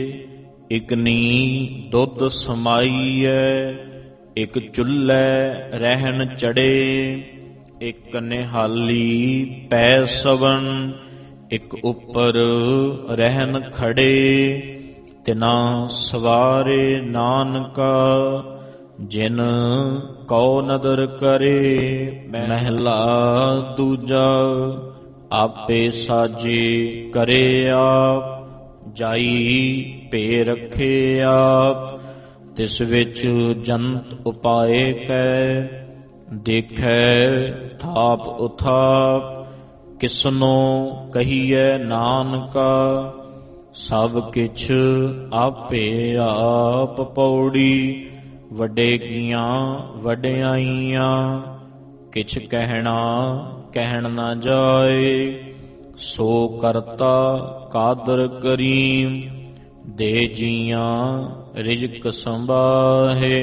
ਇਕਨੀ ਦੁੱਧ ਸਮਾਈਐ, ਇਕ ਚੁੱਲ੍ਹੈ ਰਹਿਣ ਚੜੇ, ਇਕ ਨਿਹਾਲੀ ਪੈ ਸਵਨ, ਇਕ ਉੱਪਰ ਰਹਿਣ ਖੜੇ, ਤਿਨਾ ਸਵਾਰੇ ਨਾਨਕਾ, ਜਿਨ ਕਉ ਨਦਰ ਕਰੇ। ਮਹਿਲਾ ਦੂਜਾ, ਆਪੇ ਸਾਜੇ ਕਰੇ ਆਪ, ਜਾਈ ਭੇ ਰੱਖੇ ਆਪ, ਤਿਸ ਵਿੱਚ ਜੰਤ ਉਪਾਏ ਕੈ, ਦੇਖੈ ਥਾਪ ਉਥਾਪ, ਕਿਸਨੋ ਕਹੀਐ ਨਾਨਕਾ, ਸਭ ਕਿਛ ਆਪੇ ਆਪ। ਪੌੜੀ, ਵੱਡੇ ਕੀਆਂ ਵਡਿਆਈਆਂ, ਕਿਛ ਕਹਿਣ ਨਾ ਜਾਏ। ਸੋ ਕਰਤਾ ਕਾਦਰ ਕਰੀਮ, ਦੇ ਜੀਆਂ ਰਿਜ਼ਕ ਸੰਭਾਹੇ।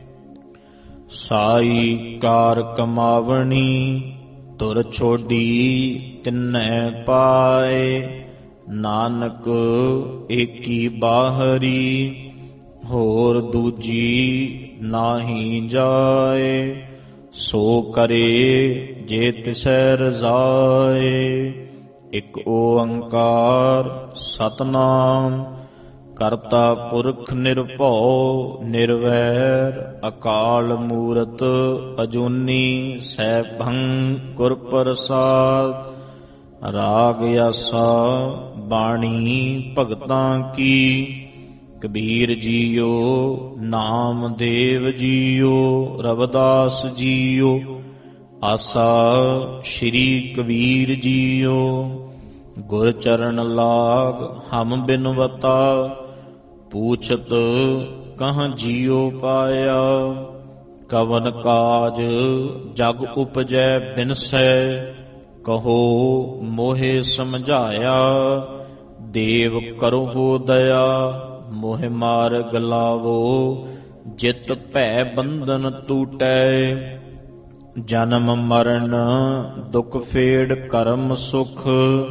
ਸਾਈ ਕਾਰ ਕਮਾਵਣੀ, ਤੁਰ ਛੋਡੀ ਤਿਨੈ ਪਾਏ। ਨਾਨਕ ਏਕੀ ਬਾਹਰੀ, ਹੋਰ ਦੂਜੀ ਨਾਹੀ ਜਾਏ। ਸੋ ਕਰੇ ਜੇ ਤਿਸੈ ਰਜ਼ਾਏ। ਇਕ ਓੰਕਾਰ ਸਤਿਨਾਮ, ਕਰਤਾ ਪੁਰਖ ਨਿਰਭਉ ਨਿਰਵੈਰ। ਅਕਾਲ ਮੂਰਤ ਅਜੂਨੀ, ਸੈਭੰ ਗੁਰ ਪ੍ਰਸਾਦ। ਰਾਗ ਆਸਾ ਬਾਣੀ ਭਗਤਾਂ ਕੀ, ਕਬੀਰ ਜੀਓ ਨਾਮਦੇਵ ਜੀਓ। ਰਵਿਦਾਸ ਜੀਓ ਆਸਾ ਸ਼੍ਰੀ ਕਬੀਰ ਜੀਓ। ਗੁਰ ਚਰਨ ਲਾਗ ਹਮ ਬਿਨਵਤਾ, ਪੂਛਤ ਕਹਾਂ ਜੀਉ ਪਾਇਆ। ਕਵਨ ਕਾਜ ਜਗ ਉਪਜੈ ਬਿਨਸੈ, ਕਹੋ ਮੋਹਿ ਸਮਝਾਇਆ। ਦੇਵ ਕਰਹੁ ਦਇਆ, ਮੋਹਿ ਮਾਰਗ ਲਾਵੋ। ਜਿਤ ਭੈ ਬੰਧਨ ਟੂਟੈ, ਜਨਮ ਮਰਨ ਦੁਖ ਫੇੜ ਕਰਮ ਸੁਖ।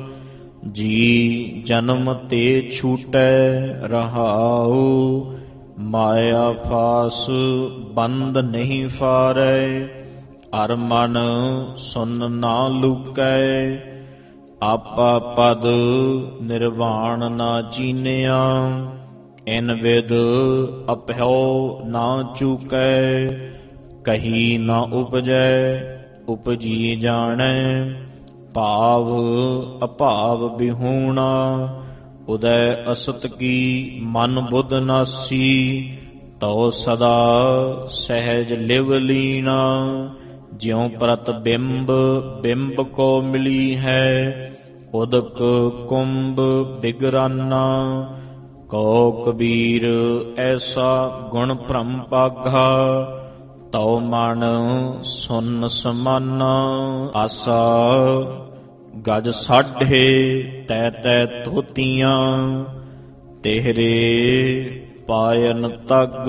ਜੀ ਜਨਮ ਤੇ ਛੂਟੈ ਰਹਾਉ, ਮਾਇਆ ਫਾਸ ਬੰਦ ਨਹੀਂ ਫਾਰੈ। ਅਰ ਮਨ ਸੁਨ ਨਾ ਲੂਕੈ, ਆਪਾ ਪਦ ਨਿਰਵਾਣ ਨਾ ਚੀਨਿਆ। ਇਨ ਵਿਦ ਅਭਿਓ ਨਾ ਚੂਕੈ, ਕਹੀ ਨਾ ਉਪਜੈ ਉਪਜੀ ਜਾਣੈ। ਭਾਵ ਅਭਾਵ ਬਿਹੂਣਾ, ਉਦੈ ਅਸਤ ਕੀ ਮਨ ਬੁੱਧ ਨਾਸੀ। ਤਉ ਸਦਾ ਸਹਿਜ ਲਿਵ ਲੀਣਾ, ਜਿਉ ਪ੍ਰਤਿਬਿੰਬ ਬਿੰਬ ਕੋ ਮਿਲੀ ਹੈ। ਉਦਕ ਕੁੰਭ ਬਿਗਰਾਨਾ, ਕਉ ਕਬੀਰ ਐਸਾ ਗੁਣ ਭ੍ਰਮ ਪਾਗਾ। ਤਉ ਮਨ ਸੁਨ ਸਮਾਨਾ, ਆਸਾ ਗਜ ਸਾਢੇ ਤੈ ਤੈ ਧੋਤੀਆਂ। ਤੇਹਰੇ ਪਾਇਨ ਤਗ,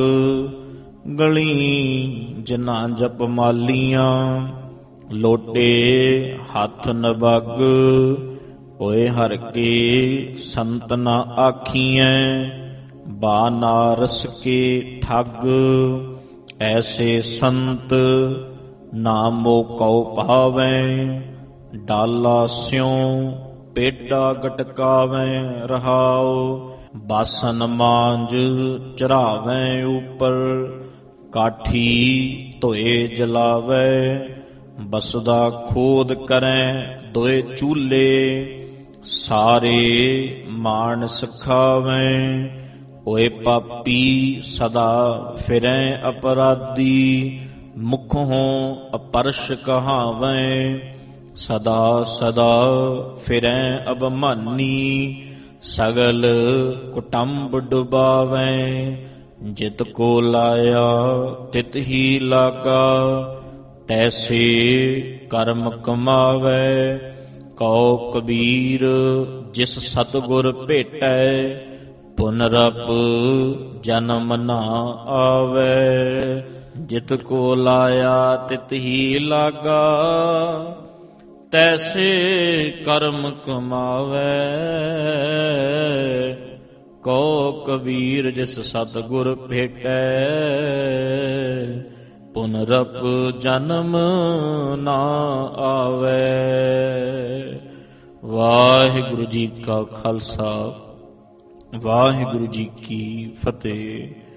ਗਲੀ ਜਿਨਾ ਜਪ ਮਾਲੀਆਂ। ਲੋਟੇ ਹੱਥ ਨਬਗ, ਹੋਏ ਹਰ ਕੇ ਸੰਤ ਨਾ ਆਖੀਐ। ਬਾਨਾਰਸ ਕੇ ਠੱਗ, ਐਸੇ ਸੰਤ ਨਾਮੋ ਕਉ ਭਾਵੈ। ਡਾਲਾ ਸਿਉ ਪੇਡਾ ਗਟਕਾਵੈ ਰਹਾਉ। ਬਾਸਨ ਮਾਂਜ ਚੜਾਵੈ ਉਪਰ, ਕਾਠੀ ਧੋਏ ਜਲਾਵੈ। ਬਸਦਾ ਖੋਦ ਕਰੈ ਦੋਏ ਚੂਲੇ, ਸਾਰੇ ਮਾਨਸ ਖਾਵੈ। ਓਏ ਪਾਪੀ ਸਦਾ ਫਿਰੈ ਅਪਰਾਧੀ, ਮੁਖੋਂ ਅਪਰਸ਼ ਕਹਾਵੈ। ਸਦਾ ਸਦਾ ਫਿਰੈ ਅਭਮਾਨੀ, ਸਗਲ ਕੁਟੰਬ ਡੁਬਾਵੈ। ਜਿਤ ਕੋ ਲਾਇਆ ਤਿਤ ਹੀ ਲਾਗਾ, ਤੈਸੇ ਕਰਮ ਕਮਾਵੈ। ਕਉ ਕਬੀਰ ਜਿਸ ਸਤਿਗੁਰ ਭੇਟੈ, ਪੁਨਰਪ ਜਨਮ ਨਾ ਆਵੈ। ਜਿਤ ਕੋ ਲਾਇਆ ਤਿਤ ਹੀ ਲਾਗਾ, ਤੈਸੇ ਕਰਮ ਕਮਾਵੈ। ਕਉ ਕਬੀਰ ਜਿਸ ਸਤਿਗੁਰ ਭੇਟੈ, ਪੁਨਰਪ ਜਨਮ ਨਾ ਆਵੈ। ਵਾਹਿਗੁਰੂ ਜੀ ਕਾ ਖਾਲਸਾ, ਵਾਹਿਗੁਰੂ ਜੀ ਕੀ ਫਤਿਹ।